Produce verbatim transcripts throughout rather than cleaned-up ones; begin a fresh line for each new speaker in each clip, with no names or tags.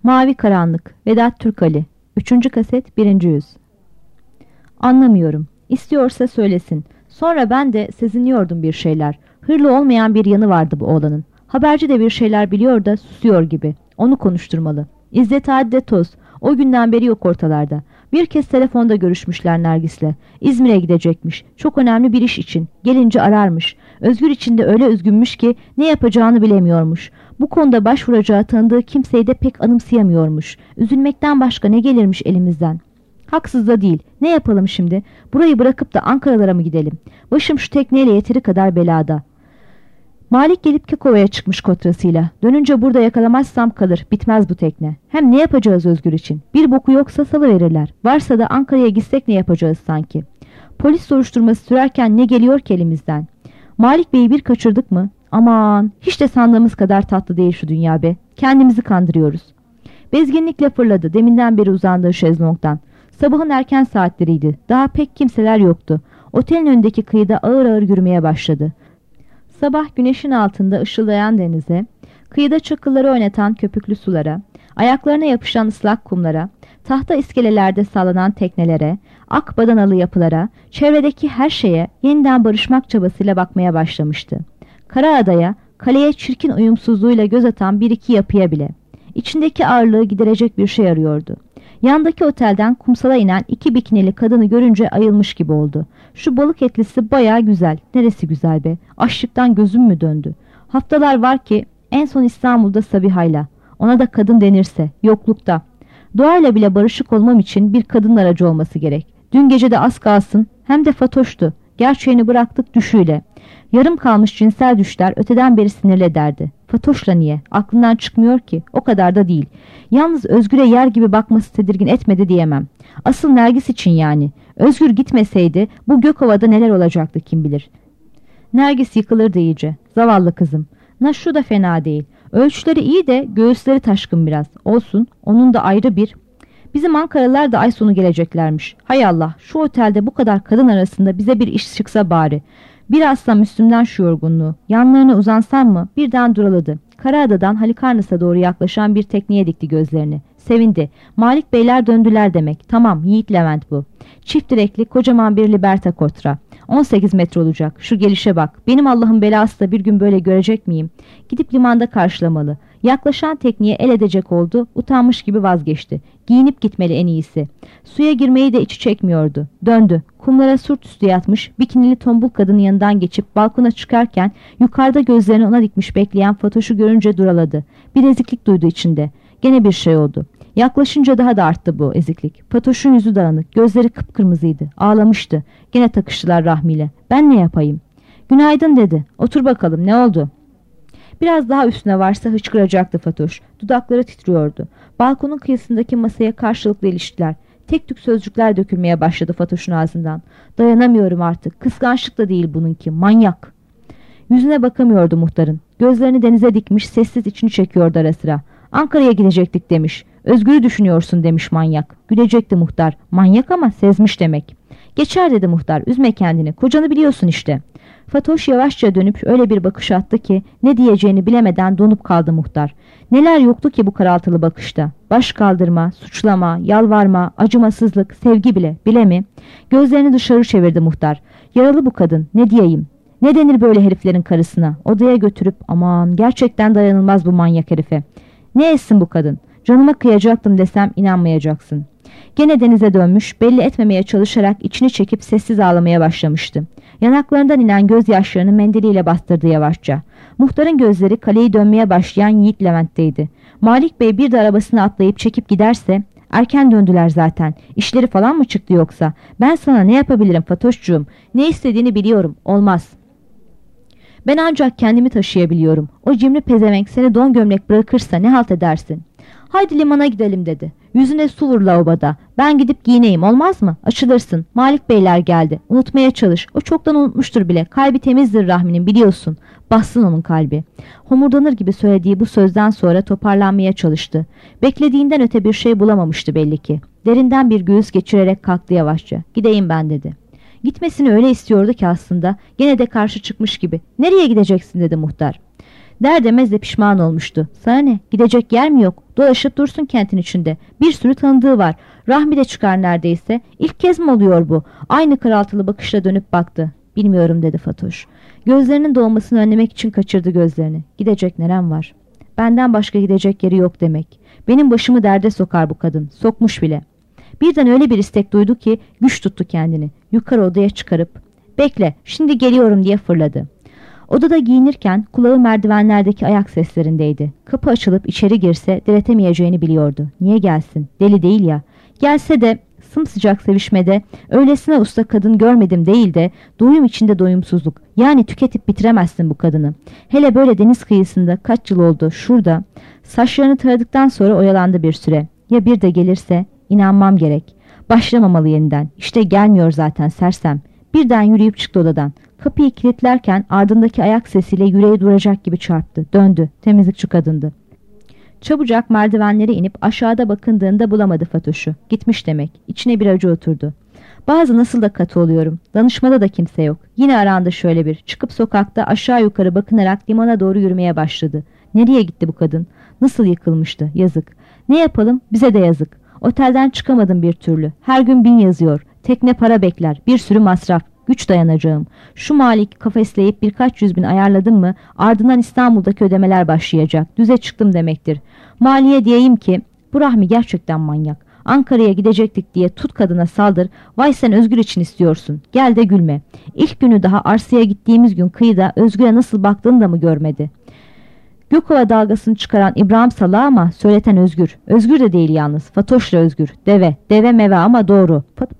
Mavi Karanlık, Vedat Türkali. Üçüncü kaset, birinci yüz. Anlamıyorum. İstiyorsa söylesin. Sonra ben de sezinliyordum bir şeyler. Hırlı olmayan bir yanı vardı bu oğlanın. Haberci de bir şeyler biliyor da susuyor gibi. Onu konuşturmalı. İzzet Adide Toz. O günden beri yok ortalarda. Bir kez telefonda görüşmüşler Nergis'le. İzmir'e gidecekmiş. Çok önemli bir iş için. Gelince ararmış. Özgür için de öyle üzgünmüş ki ne yapacağını bilemiyormuş. Bu konuda başvuracağı tanıdığı kimseyi de pek anımsayamıyormuş. Üzülmekten başka ne gelirmiş elimizden? Haksız da değil. Ne yapalım şimdi? Burayı bırakıp da Ankaralara mı gidelim? Başım şu tekneyle yeteri kadar belada. Malik gelip Kekova'ya çıkmış kotrasıyla. Dönünce burada yakalamazsam kalır. Bitmez bu tekne. Hem ne yapacağız Özgür için? Bir boku yoksa salıverirler. Varsa da Ankara'ya gitsek ne yapacağız sanki? Polis soruşturması sürerken ne geliyor ki elimizden? Malik Bey'i bir kaçırdık mı? Aman, hiç de sandığımız kadar tatlı değil şu dünya be. Kendimizi kandırıyoruz. Bezginlikle fırladı deminden beri uzandığı şezlongdan. Sabahın erken saatleriydi. Daha pek kimseler yoktu. Otelin önündeki kıyıda ağır ağır yürümeye başladı. Sabah güneşin altında ışıldayan denize, kıyıda çakılları oynatan köpüklü sulara, ayaklarına yapışan ıslak kumlara, tahta iskelelerde sallanan teknelere, ak badanalı yapılara, çevredeki her şeye yeniden barışmak çabasıyla bakmaya başlamıştı. Karaada'ya, kaleye çirkin uyumsuzluğuyla göz atan bir iki yapıya bile. İçindeki ağırlığı giderecek bir şey arıyordu. Yandaki otelden kumsala inen iki bikinili kadını görünce ayılmış gibi oldu. Şu balık etlisi bayağı güzel. Neresi güzel be? Açlıktan gözüm mü döndü? Haftalar var ki en son İstanbul'da Sabiha'yla. Ona da kadın denirse, yoklukta. Doğayla bile barışık olmam için bir kadın aracı olması gerek. Dün gece de az kalsın, hem de fatoştu. Gerçeğini bıraktık düşüyle. Yarım kalmış cinsel düşler öteden beri sinirli derdi. Fatoşla niye? Aklından çıkmıyor ki. O kadar da değil. Yalnız Özgür'e yer gibi bakması tedirgin etmedi diyemem. Asıl Nergis için yani. Özgür gitmeseydi bu Gökova'da neler olacaktı kim bilir. Nergis yıkılırdı iyice. Zavallı kızım. Naşu da fena değil. Ölçüleri iyi de göğüsleri taşkın biraz. Olsun. Onun da ayrı bir... Bizim Ankaralılar da ay sonu geleceklermiş. Hay Allah, şu otelde bu kadar kadın arasında bize bir iş çıksa bari. Bir assam üstümden şu yorgunluğu. Yanlarına uzansam mı? Birden duraladı. Karaada'dan Halikarnas'a doğru yaklaşan bir tekneye dikti gözlerini. Sevindi. Malik Beyler döndüler demek. Tamam, Yiğit Levent bu. Çift direkli kocaman bir Liberta Kotra. on sekiz metre olacak. Şu gelişe bak. Benim Allah'ın belası da bir gün böyle görecek miyim? Gidip limanda karşılamalı. Yaklaşan tekneye el edecek oldu. Utanmış gibi vazgeçti. Giyinip gitmeli en iyisi. Suya girmeyi de içi çekmiyordu. Döndü. Kumlara sırt üstü yatmış, bikinili tombul kadının yanından geçip balkona çıkarken yukarıda gözlerini ona dikmiş bekleyen Fatoş'u görünce duraladı. Bir eziklik duydu içinde. Gene bir şey oldu. Yaklaşınca daha da arttı bu eziklik. Fatoş'un yüzü dağınık, gözleri kıpkırmızıydı. Ağlamıştı. Gene takıştılar Rahmi'yle. Ben ne yapayım? Günaydın dedi. Otur bakalım, ne oldu? Biraz daha üstüne varsa hıçkıracaktı Fatoş. Dudakları titriyordu. Balkonun kıyısındaki masaya karşılıklı iliştiler. Tek tük sözcükler dökülmeye başladı Fatoş'un ağzından. Dayanamıyorum artık. Kıskançlık da değil bununki. Manyak. Yüzüne bakamıyordu muhtarın. Gözlerini denize dikmiş, sessiz içini çekiyordu ara sıra. Ankara'ya gidecektik demiş. Özgür'ü düşünüyorsun demiş manyak. Gülecekti muhtar. Manyak ama sezmiş demek. Geçer dedi muhtar. Üzme kendini. Kocanı biliyorsun işte. Fatoş yavaşça dönüp öyle bir bakış attı ki ne diyeceğini bilemeden donup kaldı muhtar. Neler yoktu ki bu karaltılı bakışta? Baş kaldırma, suçlama, yalvarma, acımasızlık, sevgi bile, bile mi? Gözlerini dışarı çevirdi muhtar. Yaralı bu kadın, ne diyeyim? Ne denir böyle heriflerin karısına? Odaya götürüp aman gerçekten dayanılmaz bu manyak herife. Ne etsin bu kadın? Canıma kıyacaktım desem inanmayacaksın. Gene denize dönmüş, belli etmemeye çalışarak içini çekip sessiz ağlamaya başlamıştı. Yanaklarından inen gözyaşlarını mendiliyle bastırdı yavaşça. Muhtarın gözleri kaleyi dönmeye başlayan Yiğit Levent'teydi. Malik Bey bir de arabasına atlayıp çekip giderse... Erken döndüler zaten. İşleri falan mı çıktı yoksa? Ben sana ne yapabilirim Fatoşcuğum? Ne istediğini biliyorum. Olmaz. Ben ancak kendimi taşıyabiliyorum. O cimri pezevenk seni don gömlek bırakırsa ne halt edersin? Haydi limana gidelim dedi. Yüzüne su vur lavaboda. Ben gidip giyineyim olmaz mı? Açılırsın. Malik Beyler geldi. Unutmaya çalış. O çoktan unutmuştur bile. Kalbi temizdir Rahmi'nin biliyorsun. Bassın onun kalbi. Homurdanır gibi söylediği bu sözden sonra toparlanmaya çalıştı. Beklediğinden öte bir şey bulamamıştı belli ki. Derinden bir göğüs geçirerek kalktı yavaşça. Gideyim ben dedi. Gitmesini öyle istiyordu ki aslında. Gene de karşı çıkmış gibi. Nereye gideceksin dedi muhtar. Der demez de pişman olmuştu. Sana ne? Gidecek yer mi yok? Dolaşıp dursun kentin içinde. Bir sürü tanıdığı var. Rahmi de çıkar neredeyse. İlk kez mi oluyor bu? Aynı karaltılı bakışla dönüp baktı. Bilmiyorum dedi Fatoş. Gözlerinin dolmasını önlemek için kaçırdı gözlerini. Gidecek nerem var? Benden başka gidecek yeri yok demek. Benim başımı derde sokar bu kadın. Sokmuş bile. Birden öyle bir istek duydu ki güç tuttu kendini. Yukarı odaya çıkarıp "Bekle, şimdi geliyorum" diye fırladı. Odada giyinirken kulağı merdivenlerdeki ayak seslerindeydi. Kapı açılıp içeri girse diretemeyeceğini biliyordu. Niye gelsin? Deli değil ya. Gelse de sımsıcak sevişmede öylesine usta kadın görmedim değil de doyum içinde doyumsuzluk. Yani tüketip bitiremezsin bu kadını. Hele böyle deniz kıyısında kaç yıl oldu şurada. Saçlarını taradıktan sonra oyalandı bir süre. Ya bir de gelirse? İnanmam gerek. Başlamamalı yeniden. İşte gelmiyor zaten sersem. Birden yürüyüp çıktı odadan. Kapıyı kilitlerken ardındaki ayak sesiyle yüreği duracak gibi çarptı. Döndü. Temizlikçi kadındı. Çabucak merdivenlere inip aşağıda bakındığında bulamadı Fatoş'u. Gitmiş demek. İçine bir acı oturdu. Bazı nasıl da katı oluyorum. Danışmada da kimse yok. Yine arandı şöyle bir. Çıkıp sokakta aşağı yukarı bakınarak limana doğru yürümeye başladı. Nereye gitti bu kadın? Nasıl yıkılmıştı? Yazık. Ne yapalım? Bize de yazık. Otelden çıkamadım bir türlü. Her gün bin yazıyor. Tekne para bekler. Bir sürü masraf. Güç dayanacağım. Şu Malik kafesleyip birkaç yüz bin ayarladım mı ardından İstanbul'daki ödemeler başlayacak. Düze çıktım demektir. Maliye diyeyim ki bu Rahmi gerçekten manyak. Ankara'ya gidecektik diye tut kadına saldır. Vay sen Özgür için istiyorsun. Gel de gülme. İlk günü daha arsaya gittiğimiz gün kıyıda Özgür'e nasıl baktığını da mı görmedi? Gökova dalgasını çıkaran İbrahim Salah ama söyleten Özgür. Özgür de değil yalnız. Fatoş'la Özgür. Deve. Deve meve ama doğru. Fat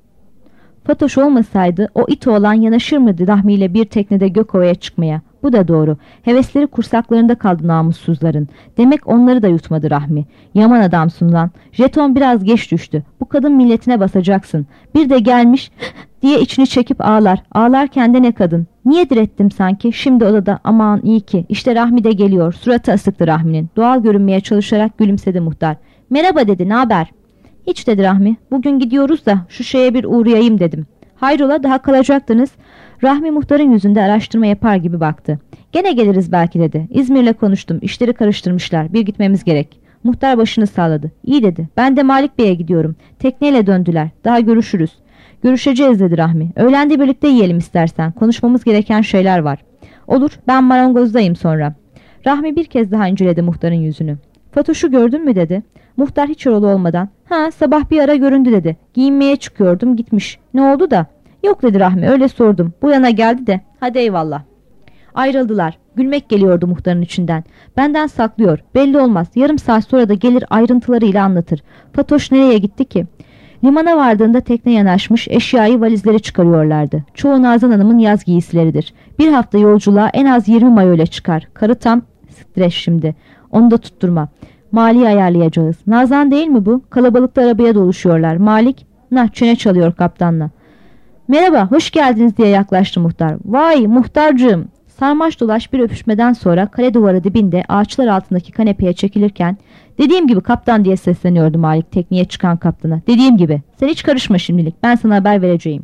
Fatoş olmasaydı o it oğlan yanaşır mıydı Rahmi ile bir teknede Gökova'ya çıkmaya? Bu da doğru. Hevesleri kursaklarında kaldı namussuzların. Demek onları da yutmadı Rahmi. Yaman adamsın lan. Jeton biraz geç düştü. Bu kadın milletine basacaksın. Bir de gelmiş diye içini çekip ağlar. Ağlarken de ne kadın. Niye direttim sanki? Şimdi odada aman iyi ki. İşte Rahmi de geliyor. Suratı asıktı Rahmi'nin. Doğal görünmeye çalışarak gülümsedi muhtar. Merhaba dedi, ne haber? Hiç dedi Rahmi. Bugün gidiyoruz da şu şeye bir uğrayayım dedim. Hayrola, daha kalacaktınız. Rahmi muhtarın yüzünde araştırma yapar gibi baktı. Gene geliriz belki dedi. İzmir'le konuştum. İşleri karıştırmışlar. Bir gitmemiz gerek. Muhtar başını salladı. İyi dedi. Ben de Malik Bey'e gidiyorum. Tekneyle döndüler. Daha görüşürüz. Görüşeceğiz dedi Rahmi. Öğlende birlikte yiyelim istersen. Konuşmamız gereken şeyler var. Olur, ben marangozdayım sonra. Rahmi bir kez daha inceledi muhtarın yüzünü. Fatoş'u gördün mü dedi. Muhtar hiç oralı olmadan. Ha, sabah bir ara göründü dedi. Giyinmeye çıkıyordum, gitmiş. Ne oldu da? Yok dedi Rahmi, öyle sordum. Bu yana geldi de. Hadi eyvallah. Ayrıldılar. Gülmek geliyordu muhtarın içinden. Benden saklıyor. Belli olmaz. Yarım saat sonra da gelir ayrıntılarıyla anlatır. Fatoş nereye gitti ki? Limana vardığında tekne yanaşmış, eşyayı valizleri çıkarıyorlardı. Çoğu Nazan Hanım'ın yaz giysileridir. Bir hafta yolculuğa en az yirmi mayo ile çıkar. Karı tam stres şimdi. Onu da tutturma. Mali'yi ayarlayacağız. Nazan değil mi bu? Kalabalıkta arabaya doluşuyorlar. Malik, nah çene çalıyor kaptanla. Merhaba, hoş geldiniz diye yaklaştı muhtar. Vay muhtarcığım. Sarmaş dolaş bir öpüşmeden sonra kale duvarı dibinde ağaçlar altındaki kanepeye çekilirken dediğim gibi kaptan diye sesleniyordu Malik tekneye çıkan kaptana. Dediğim gibi sen hiç karışma şimdilik, ben sana haber vereceğim.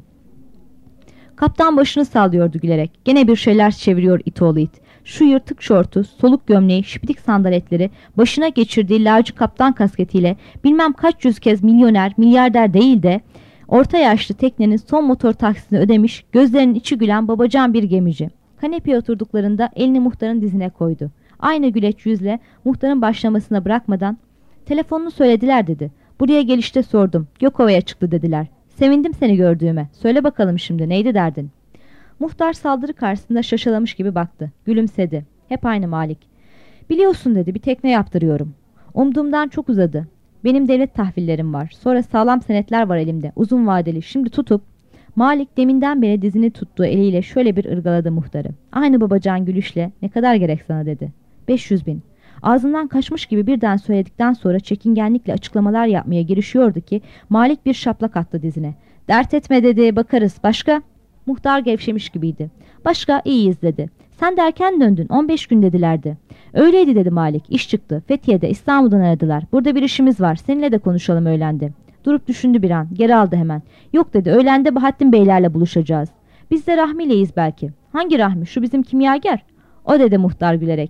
Kaptan başını sallıyordu gülerek. Gene bir şeyler çeviriyor it oğlu it. Şu yırtık şortu, soluk gömleği, şipitik sandaletleri, başına geçirdiği lacı kaptan kasketiyle bilmem kaç yüz kez milyoner, milyarder değil de orta yaşlı teknenin son motor taksisini ödemiş, gözlerinin içi gülen babacan bir gemici. Kanepeye oturduklarında elini muhtarın dizine koydu. Aynı güleç yüzle muhtarın başlamasına bırakmadan telefonunu söylediler dedi. Buraya gelişte sordum. Gökova'ya çıktı dediler. Sevindim seni gördüğüme. Söyle bakalım şimdi neydi derdin? Muhtar saldırı karşısında şaşalamış gibi baktı. Gülümsedi. Hep aynı Malik. Biliyorsun dedi, bir tekne yaptırıyorum. Umduğumdan çok uzadı. Benim devlet tahvillerim var. Sonra sağlam senetler var elimde. Uzun vadeli. Şimdi tutup Malik deminden beri dizini tuttuğu eliyle şöyle bir ırgaladı muhtarı. Aynı babacan gülüşle ne kadar gerek sana dedi. beş yüz bin. Ağzından kaçmış gibi birden söyledikten sonra çekingenlikle açıklamalar yapmaya girişiyordu ki Malik bir şaplak attı dizine. Dert etme dedi, bakarız. Başka? Muhtar gevşemiş gibiydi. Başka, iyiyiz dedi. Sen de erken döndün, on beş gün dedilerdi. Öyleydi dedi Malik. İş çıktı. Fethiye'de, İstanbul'dan aradılar. Burada bir işimiz var. Seninle de konuşalım öğlende. Durup düşündü bir an. Geri aldı hemen. Yok dedi, öğlende Bahattin Beylerle buluşacağız. Biz de Rahmi'leyiz belki. Hangi Rahmi? Şu bizim kimyager. O dedi muhtar gülerek.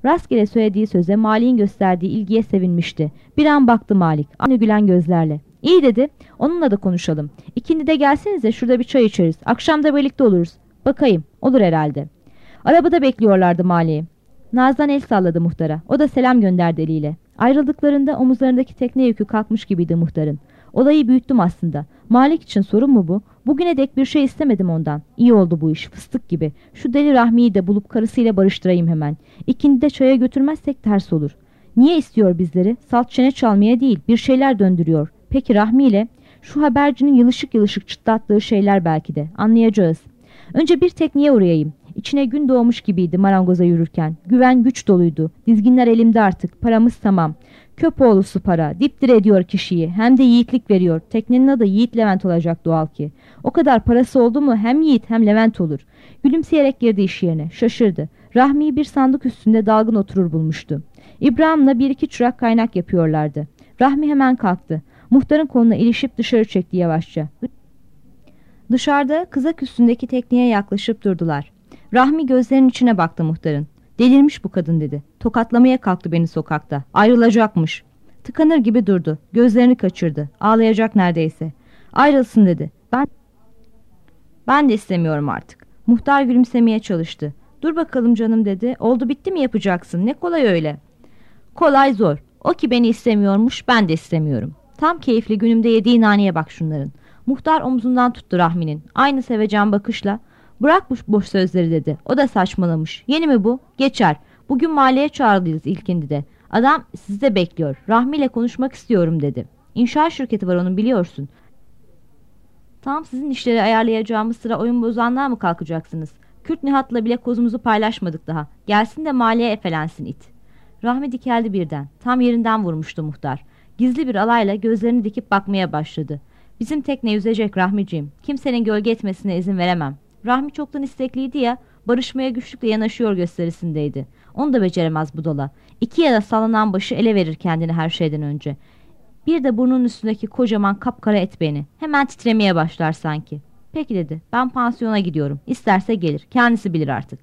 Rastgele söylediği söze Malik'in gösterdiği ilgiye sevinmişti. Bir an baktı Malik, aynı gülen gözlerle. İyi dedi, onunla da konuşalım. İkindi de gelsenize, şurada bir çay içeriz. Akşam da birlikte oluruz. Bakayım, olur herhalde. Arabada bekliyorlardı Malik'i. Naz'dan el salladı muhtara. O da selam gönderdi eliyle. Ayrıldıklarında omuzlarındaki tekne yükü kalkmış gibiydi muhtarın. Olayı büyüttüm aslında. Malik için sorun mu bu? Bugüne dek bir şey istemedim ondan. İyi oldu bu iş, fıstık gibi. Şu deli Rahmi'yi de bulup karısıyla barıştırayım hemen. İkindi de çaya götürmezsek ters olur. Niye istiyor bizleri? Salt çene çalmaya değil, bir şeyler döndürüyor. Peki Rahmi ile? Şu habercinin yılışık yılışık çıtlattığı şeyler belki de. Anlayacağız. Önce bir tekneye uğrayayım. İçine gün doğmuş gibiydi marangoza yürürken. Güven güç doluydu. Dizginler elimde artık. Paramız tamam. Köpoğlusu para. Dipdire ediyor kişiyi. Hem de yiğitlik veriyor. Teknenin adı Yiğit Levent olacak doğal ki. O kadar parası oldu mu hem Yiğit hem Levent olur. Gülümseyerek girdi iş yerine. Şaşırdı. Rahmi'yi bir sandık üstünde dalgın oturur bulmuştu. İbrahim'le bir iki çırak kaynak yapıyorlardı. Rahmi hemen kalktı. Muhtarın koluna ilişip dışarı çekti yavaşça. Dışarıda kızak üstündeki tekneye yaklaşıp durdular. Rahmi gözlerinin içine baktı muhtarın. Delirmiş bu kadın dedi. Tokatlamaya kalktı beni sokakta. Ayrılacakmış. Tıkanır gibi durdu. Gözlerini kaçırdı. Ağlayacak neredeyse. Ayrılsın dedi. Ben ben de istemiyorum artık. Muhtar gülümsemeye çalıştı. Dur bakalım canım dedi. Oldu bitti mi yapacaksın? Ne kolay öyle. Kolay zor. O ki beni istemiyormuş, ben de istemiyorum. Tam keyifli günümde yediği naneye bak şunların. Muhtar omzundan tuttu Rahmi'nin. Aynı sevecen bakışla. Bırak bu boş sözleri dedi. O da saçmalamış. Yeni mi bu? Geçer. Bugün mahalleye çağrılıyız ilkindi de. Adam sizi de bekliyor. Rahmi ile konuşmak istiyorum dedi. İnşaat şirketi var onun biliyorsun. Tam sizin işleri ayarlayacağımız sıra oyun bozanlığa mı kalkacaksınız? Kürt Nihat'la bile kozumuzu paylaşmadık daha. Gelsin de mahalleye efelensin it. Rahmi dikeldi birden. Tam yerinden vurmuştu muhtar. Gizli bir alayla gözlerini dikip bakmaya başladı. Bizim tekne yüzecek Rahmiciğim. Kimsenin gölge etmesine izin veremem. Rahmi çoktan istekliydi ya, barışmaya güçlükle yanaşıyor gösterisindeydi. Onu da beceremez budala. İki yana sallanan başı ele verir kendini her şeyden önce. Bir de burnunun üstündeki kocaman kapkara et beni. Hemen titremeye başlar sanki. Peki dedi, ben pansiyona gidiyorum. İsterse gelir, kendisi bilir artık.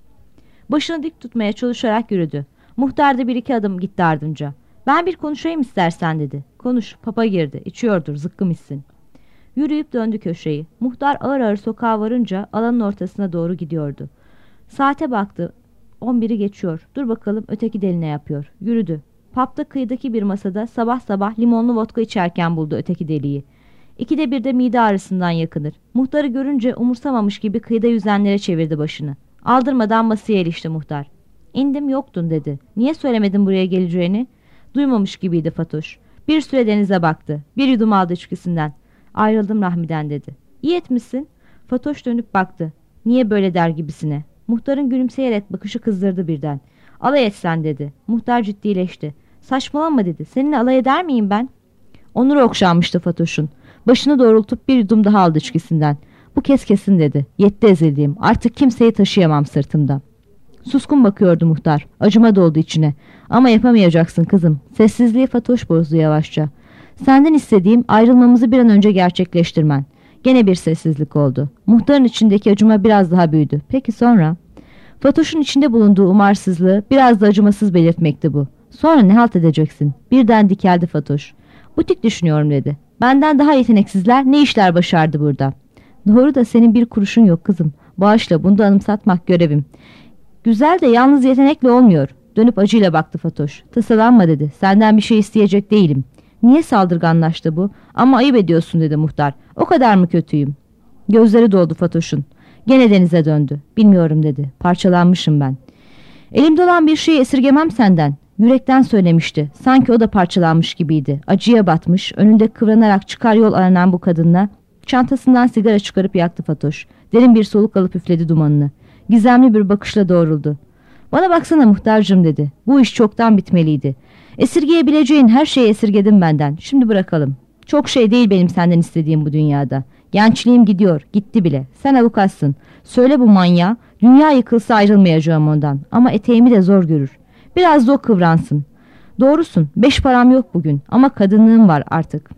Başını dik tutmaya çalışarak yürüdü. Muhtar da bir iki adım gitti ardınca. Ben bir konuşayım istersen dedi. Konuş, papa girdi, içiyordur, zıkkım içsin. Yürüyüp döndü köşeyi. Muhtar ağır ağır sokağa varınca alanın ortasına doğru gidiyordu. Saate baktı. On biri geçiyor. Dur bakalım öteki deli ne yapıyor. Yürüdü. Pub'da kıyıdaki bir masada sabah sabah limonlu vodka içerken buldu öteki deliyi. İkide bir de mide ağrısından yakınır. Muhtarı görünce umursamamış gibi kıyıda yüzenlere çevirdi başını. Aldırmadan masaya ilişti muhtar. İndim yoktun dedi. Niye söylemedin buraya geleceğini? Duymamış gibiydi Fatoş. Bir süre denize baktı. Bir yudum aldı içkisinden. Ayrıldım Rahmi'den dedi. İyi etmişsin. Fatoş dönüp baktı. Niye böyle der gibisine. Muhtarın gülümseyerek bakışı kızdırdı birden. Alay etsen dedi. Muhtar ciddileşti. Saçmalama dedi. Seninle alay eder miyim ben? Onuru okşanmıştı Fatoş'un. Başını doğrultup bir yudum daha aldı içkisinden. Bu kez kesin dedi. Yetti ezildiğim. Artık kimseyi taşıyamam sırtımda. Suskun bakıyordu muhtar. Acıma doldu içine. Ama yapamayacaksın kızım. Sessizliği Fatoş bozdu yavaşça. Senden istediğim ayrılmamızı bir an önce gerçekleştirmen. Gene bir sessizlik oldu. Muhtarın içindeki acıma biraz daha büyüdü. Peki sonra? Fatoş'un içinde bulunduğu umarsızlığı biraz da acımasız belirtmekti bu. Sonra ne halt edeceksin? Birden dikeldi Fatoş. Butik düşünüyorum dedi. Benden daha yeteneksizler ne işler başardı burada? Doğru da senin bir kuruşun yok kızım. Bağışla, bunu da anımsatmak görevim. Güzel de yalnız yetenekle olmuyor. Dönüp acıyla baktı Fatoş. Tasalanma dedi. Senden bir şey isteyecek değilim. Niye saldırganlaştı bu? Ama ayıp ediyorsun dedi muhtar. O kadar mı kötüyüm? Gözleri doldu Fatoş'un. Gene denize döndü. Bilmiyorum dedi. Parçalanmışım ben. Elimde olan bir şeyi esirgemem senden. Yürekten söylemişti. Sanki o da parçalanmış gibiydi. Acıya batmış, önünde kıvranarak çıkar yol aranan bu kadınla çantasından sigara çıkarıp yaktı Fatoş. Derin bir soluk alıp üfledi dumanını. Gizemli bir bakışla doğruldu. Bana baksana muhtarcığım dedi. Bu iş çoktan bitmeliydi. Esirgeyebileceğin her şeyi esirgedim benden. Şimdi bırakalım. Çok şey değil benim senden istediğim bu dünyada. Gençliğim gidiyor, gitti bile. Sen avukatsın. Söyle bu manyağa, dünya yıkılsa ayrılmayacağım ondan. Ama eteğimi de zor görür. Biraz da o kıvransın. Doğrusun, beş param yok bugün ama kadınlığım var artık.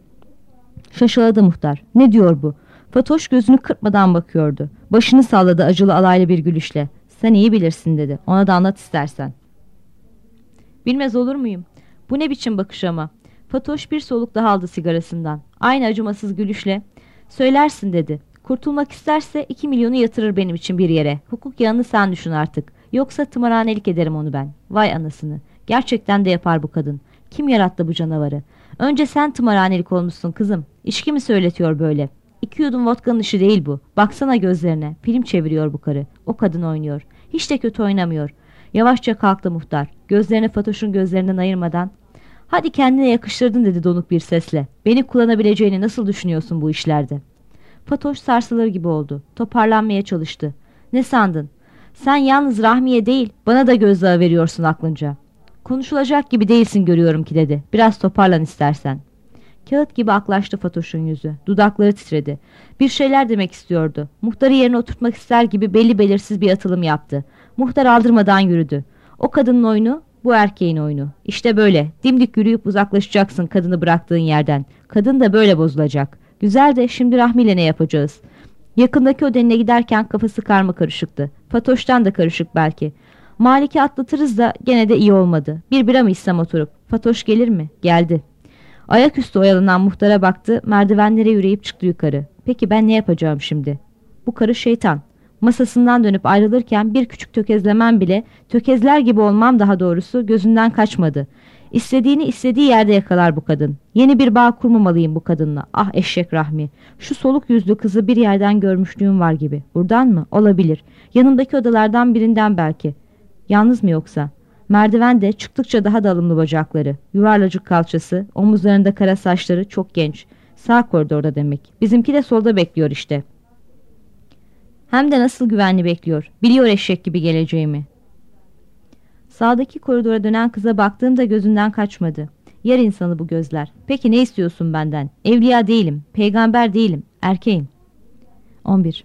Şaşaladı muhtar. Ne diyor bu? Fatoş gözünü kırpmadan bakıyordu. Başını salladı acılı alaylı bir gülüşle. Sen iyi bilirsin dedi. Ona da anlat istersen. Bilmez olur muyum? Bu ne biçim bakış ama? Fatoş bir soluk daha aldı sigarasından. Aynı acımasız gülüşle söylersin dedi. Kurtulmak isterse iki milyonu yatırır benim için bir yere. Hukuk yanını sen düşün artık. Yoksa tımarhanelik ederim onu ben. Vay anasını. Gerçekten de yapar bu kadın. Kim yarattı bu canavarı? Önce sen tımarhanelik olmuşsun kızım. İçki mi söyletiyor böyle? İki yudum vodkanın işi değil bu. Baksana gözlerine. Film çeviriyor bu karı. O kadın oynuyor. Hiç de kötü oynamıyor. Yavaşça kalktı muhtar. Gözlerini Fatoş'un gözlerinden ayırmadan. Hadi kendine yakıştırdın dedi donuk bir sesle. Beni kullanabileceğini nasıl düşünüyorsun bu işlerde? Fatoş sarsılır gibi oldu. Toparlanmaya çalıştı. Ne sandın? Sen yalnız Rahmiye değil, bana da gözdağı veriyorsun aklınca. Konuşulacak gibi değilsin görüyorum ki dedi. Biraz toparlan istersen. Kağıt gibi aklaştı Fatoş'un yüzü. Dudakları titredi. Bir şeyler demek istiyordu. Muhtarı yerine oturtmak ister gibi belli belirsiz bir atılım yaptı. Muhtar aldırmadan yürüdü. O kadının oyunu, bu erkeğin oyunu. İşte böyle. Dimdik yürüyüp uzaklaşacaksın kadını bıraktığın yerden. Kadın da böyle bozulacak. Güzel de şimdi Rahmi ile ne yapacağız? Yakındaki odeline giderken kafası karma karışıktı. Fatoş'tan da karışık belki. Malik'i atlatırız da gene de iyi olmadı. Bir bira mı içsem oturup? Fatoş gelir mi? Geldi. Ayaküstü oyalanan muhtara baktı. Merdivenlere yürüyüp çıktı yukarı. Peki ben ne yapacağım şimdi? Bu karı şeytan. Masasından dönüp ayrılırken bir küçük tökezlemem bile, tökezler gibi olmam daha doğrusu, gözünden kaçmadı. İstediğini istediği yerde yakalar bu kadın. Yeni bir bağ kurmamalıyım bu kadınla. Ah eşek Rahmi. Şu soluk yüzlü kızı bir yerden görmüşlüğüm var gibi. Buradan mı? Olabilir. Yanımdaki odalardan birinden belki. Yalnız mı yoksa? Merdivende çıktıkça daha da alımlı bacakları, yuvarlacık kalçası, omuzlarında kara saçları, çok genç. Sağ koridorda demek. Bizimki de solda bekliyor işte. Hem de nasıl güvenli bekliyor. Biliyor eşek gibi geleceğimi. Sağdaki koridora dönen kıza baktığımda gözünden kaçmadı. Yer insanı bu gözler. Peki ne istiyorsun benden? Evliya değilim, peygamber değilim, erkeğim. on bir.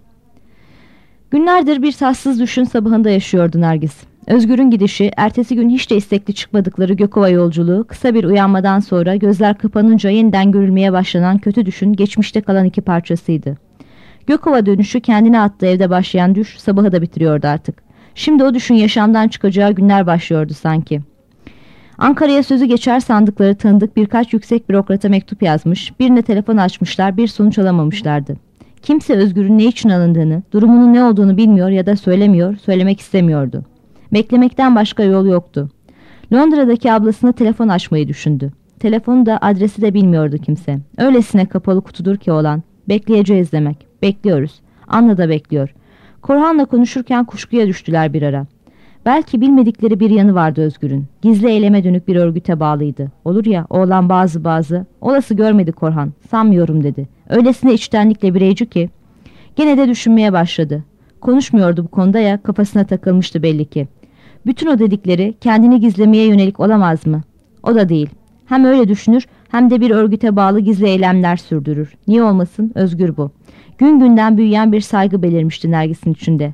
Günlerdir bir tatsız düşün sabahında yaşıyordu Nergis. Özgür'ün gidişi, ertesi gün hiç de istekli çıkmadıkları Gökova yolculuğu, kısa bir uyanmadan sonra gözler kapanınca yeniden görülmeye başlanan kötü düşün geçmişte kalan iki parçasıydı. Gökova dönüşü kendine attığı evde başlayan düş sabahı da bitiriyordu artık. Şimdi o düşün yaşamdan çıkacağı günler başlıyordu sanki. Ankara'ya sözü geçer sandıkları tanıdık birkaç yüksek bürokrata mektup yazmış, birine telefon açmışlar, bir sonuç alamamışlardı. Kimse Özgür'ün ne için alındığını, durumunun ne olduğunu bilmiyor ya da söylemiyor, söylemek istemiyordu. Beklemekten başka yol yoktu. Londra'daki ablasına telefon açmayı düşündü. Telefonu da adresi de bilmiyordu kimse. Öylesine kapalı kutudur ki olan. Bekleyeceğiz demek. Bekliyoruz. Anna da bekliyor. Korhan'la konuşurken kuşkuya düştüler bir ara. Belki bilmedikleri bir yanı vardı Özgür'ün. Gizli eyleme dönük bir örgüte bağlıydı. Olur ya, oğlan bazı bazı. Olası görmedi Korhan. Sanmıyorum dedi. Öylesine içtenlikle bireyci ki. Gene de düşünmeye başladı. Konuşmuyordu bu konuda ya, kafasına takılmıştı belli ki. Bütün o dedikleri kendini gizlemeye yönelik olamaz mı? O da değil. Hem öyle düşünür hem de bir örgüte bağlı gizli eylemler sürdürür. Niye olmasın? Özgür bu. Gün günden büyüyen bir saygı belirmişti Nergis'in içinde.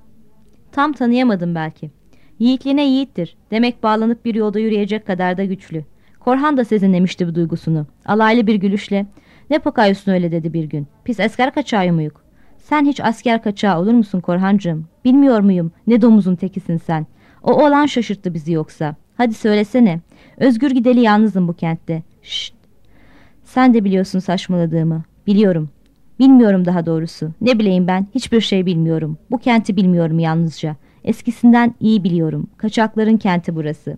Tam tanıyamadım belki. Yiğitliğine yiğittir. Demek bağlanıp bir yolda yürüyecek kadar da güçlü. Korhan da sezinlemişti bu duygusunu. Alaylı bir gülüşle "Ne bakıyorsun öyle?" dedi bir gün. "Pis asker kaçağı muyuk?" "Sen hiç asker kaçağı olur musun Korhancığım? Bilmiyor muyum? Ne domuzun tekisin sen. O oğlan şaşırttı bizi yoksa. Hadi söylesene. Özgür gideli yalnızım bu kentte." "Şşt. Sen de biliyorsun saçmaladığımı." "Biliyorum. Bilmiyorum daha doğrusu. Ne bileyim ben? Hiçbir şey bilmiyorum. Bu kenti bilmiyorum yalnızca. Eskisinden iyi biliyorum. Kaçakların kenti burası."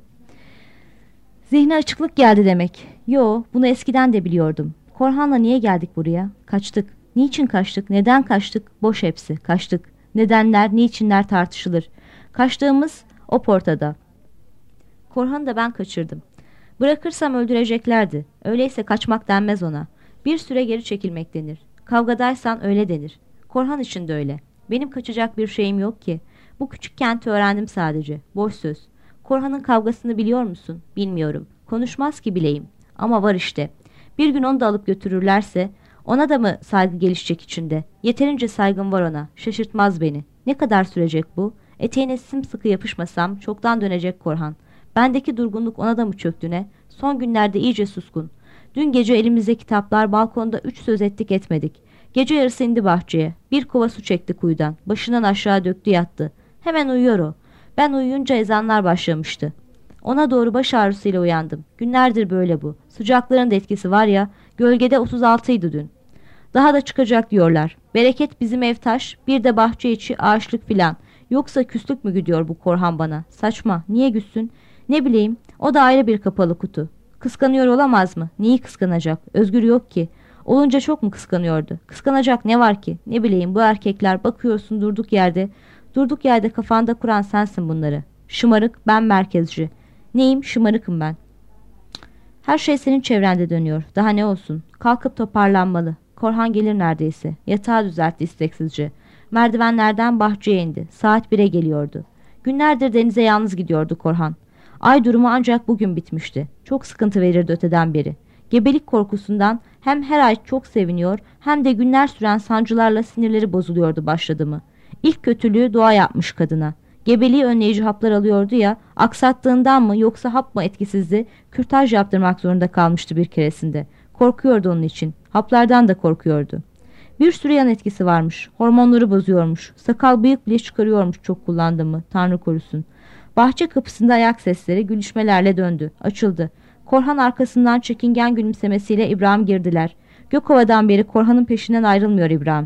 Zihne açıklık geldi demek. Yo, bunu eskiden de biliyordum. Korhan'la niye geldik buraya? Kaçtık. Niçin kaçtık? Neden kaçtık? Boş hepsi. Kaçtık. Nedenler, niçinler tartışılır. Kaçtığımız o portada. Korhan'ı da ben kaçırdım. Bırakırsam öldüreceklerdi. Öyleyse kaçmak denmez ona. Bir süre geri çekilmek denir. Kavgadaysan öyle denir. Korhan için de öyle. Benim kaçacak bir şeyim yok ki. Bu küçük kenti öğrendim sadece. Boş söz. Korhan'ın kavgasını biliyor musun? Bilmiyorum. Konuşmaz ki bileyim. Ama var işte. Bir gün onu da alıp götürürlerse ona da mı saygı gelişecek içinde? Yeterince saygım var ona. Şaşırtmaz beni. Ne kadar sürecek bu? Eteğine sımsıkı yapışmasam çoktan dönecek Korhan. Bendeki durgunluk ona da mı çöktü ne? Son günlerde iyice suskun. Dün gece elimizde kitaplar, balkonda üç söz ettik etmedik. Gece yarısı indi bahçeye. Bir kova su çekti kuyudan. Başından aşağı döktü yattı. Hemen uyuyor o. Ben uyuyunca ezanlar başlamıştı. Ona doğru baş ağrısıyla uyandım. Günlerdir böyle bu. Sıcakların da etkisi var ya, gölgede otuz altıydı dün. Daha da çıkacak diyorlar. Bereket bizim ev taş, bir de bahçe içi ağaçlık filan. Yoksa küslük mü gidiyor bu Korhan bana? Saçma, niye güssün? Ne bileyim, o da ayrı bir kapalı kutu. Kıskanıyor olamaz mı? Neyi kıskanacak? Özgür yok ki. Olunca çok mu kıskanıyordu? Kıskanacak ne var ki? Ne bileyim, bu erkekler, bakıyorsun durduk yerde. Durduk yerde kafanda kuran sensin bunları. Şımarık, ben merkezci. Neyim? Şımarıkım ben. Her şey senin çevrende dönüyor. Daha ne olsun? Kalkıp toparlanmalı. Korhan gelir neredeyse. Yatağı düzeltti isteksizce. Merdivenlerden bahçeye indi. Saat bire geliyordu. Günlerdir denize yalnız gidiyordu Korhan. Ay durumu ancak bugün bitmişti. Çok sıkıntı verirdi öteden beri. Gebelik korkusundan hem her ay çok seviniyor hem de günler süren sancılarla sinirleri bozuluyordu başladı mı. İlk kötülüğü dua yapmış kadına. Gebeliği önleyici haplar alıyordu ya, aksattığından mı yoksa hap mı etkisizdi, kürtaj yaptırmak zorunda kalmıştı bir keresinde. Korkuyordu onun için. Haplardan da korkuyordu. Bir sürü yan etkisi varmış. Hormonları bozuyormuş. Sakal bıyık bile çıkarıyormuş çok kullandı mı. Tanrı korusun. Bahçe kapısında ayak sesleri gülüşmelerle döndü. Açıldı. Korhan arkasından çekingen gülümsemesiyle İbrahim girdiler. Gökova'dan beri Korhan'ın peşinden ayrılmıyor İbrahim.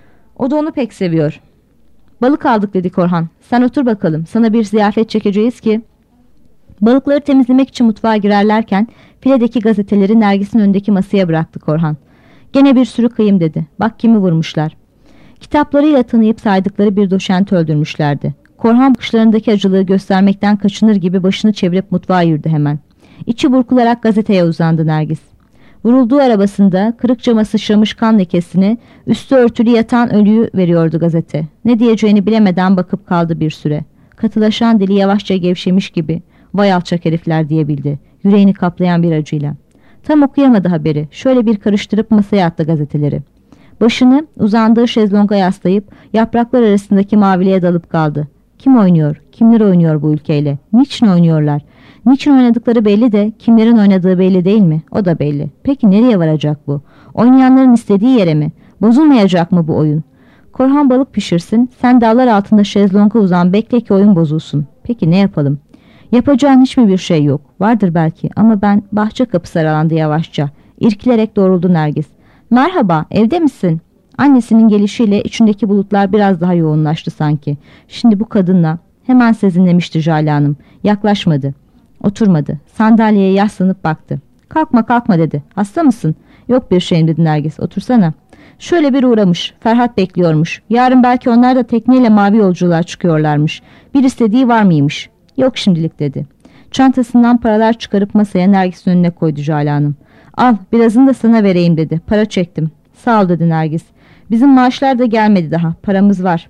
O da onu pek seviyor. Balık aldık dedi Korhan. Sen otur bakalım. Sana bir ziyafet çekeceğiz ki. Balıkları temizlemek için mutfağa girerlerken filedeki gazeteleri Nergis'in önündeki masaya bıraktı Korhan. Gene bir sürü kıyım dedi. Bak kimi vurmuşlar. Kitaplarıyla tanıyıp saydıkları bir doşenti öldürmüşlerdi. Korhan bakışlarındaki acılığı göstermekten kaçınır gibi başını çevirip mutfağa yürüdü hemen. İçi burkularak gazeteye uzandı Nergis. Vurulduğu arabasında kırık cama sıçramış kan lekesini, üstü örtülü yatan ölüyü veriyordu gazete. Ne diyeceğini bilemeden bakıp kaldı bir süre. Katılaşan dili yavaşça gevşemiş gibi, vay alçak herifler diyebildi, yüreğini kaplayan bir acıyla. Tam okuyamadı haberi, şöyle bir karıştırıp masaya attı gazeteleri. Başını uzandığı şezlonga yaslayıp yapraklar arasındaki maviliğe dalıp kaldı. Kim oynuyor, kimler oynuyor bu ülkeyle, niçin oynuyorlar? Niçin oynadıkları belli de kimlerin oynadığı belli değil mi? O da belli. Peki nereye varacak bu? Oynayanların istediği yere mi? Bozulmayacak mı bu oyun? Korhan balık pişirsin, sen dağlar altında şezlonga uzan bekle ki oyun bozulsun. Peki ne yapalım? Yapacağın hiç mi bir şey yok? Vardır belki ama ben bahçe kapısı aralandı yavaşça. İrkilerek doğruldu Nergis. Merhaba, evde misin? Annesinin gelişiyle içindeki bulutlar biraz daha yoğunlaştı sanki. Şimdi bu kadınla hemen sezinlemişti Jale Hanım. Yaklaşmadı. Oturmadı. Sandalyeye yaslanıp baktı. Kalkma kalkma dedi. Hasta mısın? Yok bir şeyim dedi Nergis. Otursana. Şöyle bir uğramış. Ferhat bekliyormuş. Yarın belki onlar da tekneyle mavi yolculuğa çıkıyorlarmış. Bir istediği var mıymış? Yok şimdilik dedi. Çantasından paralar çıkarıp masaya Nergis'in önüne koydu Jale Hanım. Al birazını da sana vereyim dedi. Para çektim. Sağ ol dedi Nergis. Bizim maaşlar da gelmedi daha. Paramız var.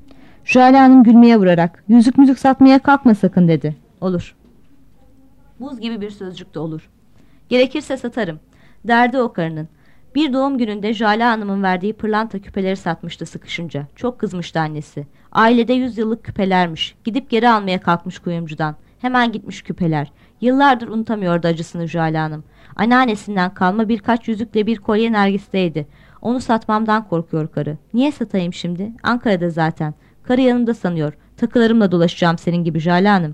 Jale Hanım gülmeye vurarak yüzük müzik satmaya kalkma sakın dedi. Olur. Buz gibi bir sözcük de olur. Gerekirse satarım. Derdi o karının. Bir doğum gününde Jale Hanım'ın verdiği pırlanta küpeleri satmıştı sıkışınca. Çok kızmıştı annesi. Ailede yüz yıllık küpelermiş. Gidip geri almaya kalkmış kuyumcudan. Hemen gitmiş küpeler. Yıllardır unutamıyordu acısını Jale Hanım. Anneannesinden kalma birkaç yüzükle bir kolye Nergis'teydi. Onu satmamdan korkuyor karı. Niye satayım şimdi? Ankara'da zaten. Karı yanımda sanıyor. Takılarımla dolaşacağım senin gibi Jale Hanım.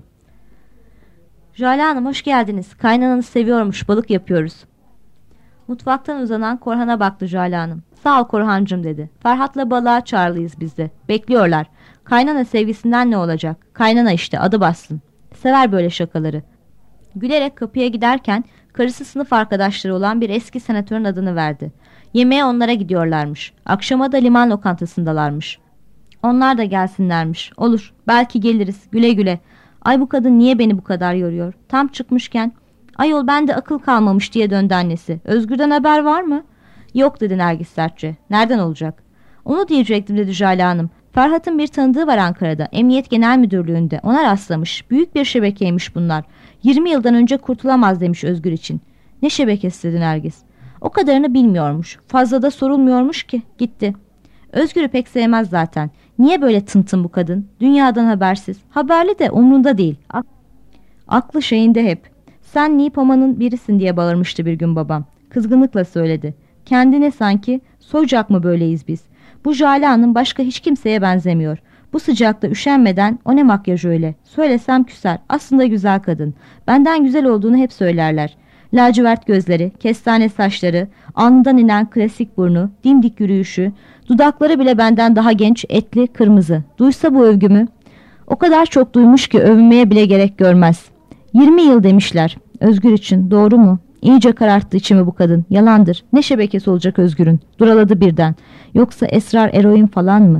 Jale Hanım hoş geldiniz. Kaynananız seviyormuş. Balık yapıyoruz. Mutfaktan uzanan Korhan'a baktı Jale Hanım. Sağ ol Korhancığım dedi. Ferhat'la balığa çağrılıyız biz de. Bekliyorlar. Kaynana sevgisinden ne olacak? Kaynana işte adı bassın. Sever böyle şakaları. Gülerek kapıya giderken karısı sınıf arkadaşları olan bir eski senatörün adını verdi. Yemeğe onlara gidiyorlarmış. Akşama da liman lokantasındalarmış. Onlar da gelsinlermiş. Olur. Belki geliriz. Güle güle. Ay bu kadın niye beni bu kadar yoruyor? Tam çıkmışken ayol bende akıl kalmamış diye döndü annesi. Özgür'den haber var mı? Yok dedi Nergis sertçe. Nereden olacak? Onu diyecektim dedi Jale Hanım. Ferhat'ın bir tanıdığı var Ankara'da. Emniyet Genel Müdürlüğü'nde. Ona rastlamış. Büyük bir şebekeymiş bunlar. yirmi yıldan önce kurtulamaz demiş Özgür için. Ne şebekesi dedi Nergis. O kadarını bilmiyormuş. Fazla da sorulmuyormuş ki. Gitti. Özgür'ü pek sevmez zaten. Niye böyle tıntın bu kadın? Dünyadan habersiz. Haberli de umrunda değil. Aklı şeyinde hep. Sen Nipoma'nın birisin diye bağırmıştı bir gün babam. Kızgınlıkla söyledi. Kendine sanki soyacak mı böyleyiz biz? Bu Jale Hanım başka hiç kimseye benzemiyor. Bu sıcakta üşenmeden o ne makyaj öyle. Söylesem küser. Aslında güzel kadın. Benden güzel olduğunu hep söylerler. Lacivert gözleri, kestane saçları, alnından inen klasik burnu, dimdik yürüyüşü, dudakları bile benden daha genç, etli, kırmızı. Duysa bu övgümü, o kadar çok duymuş ki övünmeye bile gerek görmez. Yirmi yıl demişler. Özgür için doğru mu? İyice kararttı içimi bu kadın. Yalandır. Ne şebekesi olacak Özgür'ün? Duraladı birden. Yoksa esrar eroin falan mı?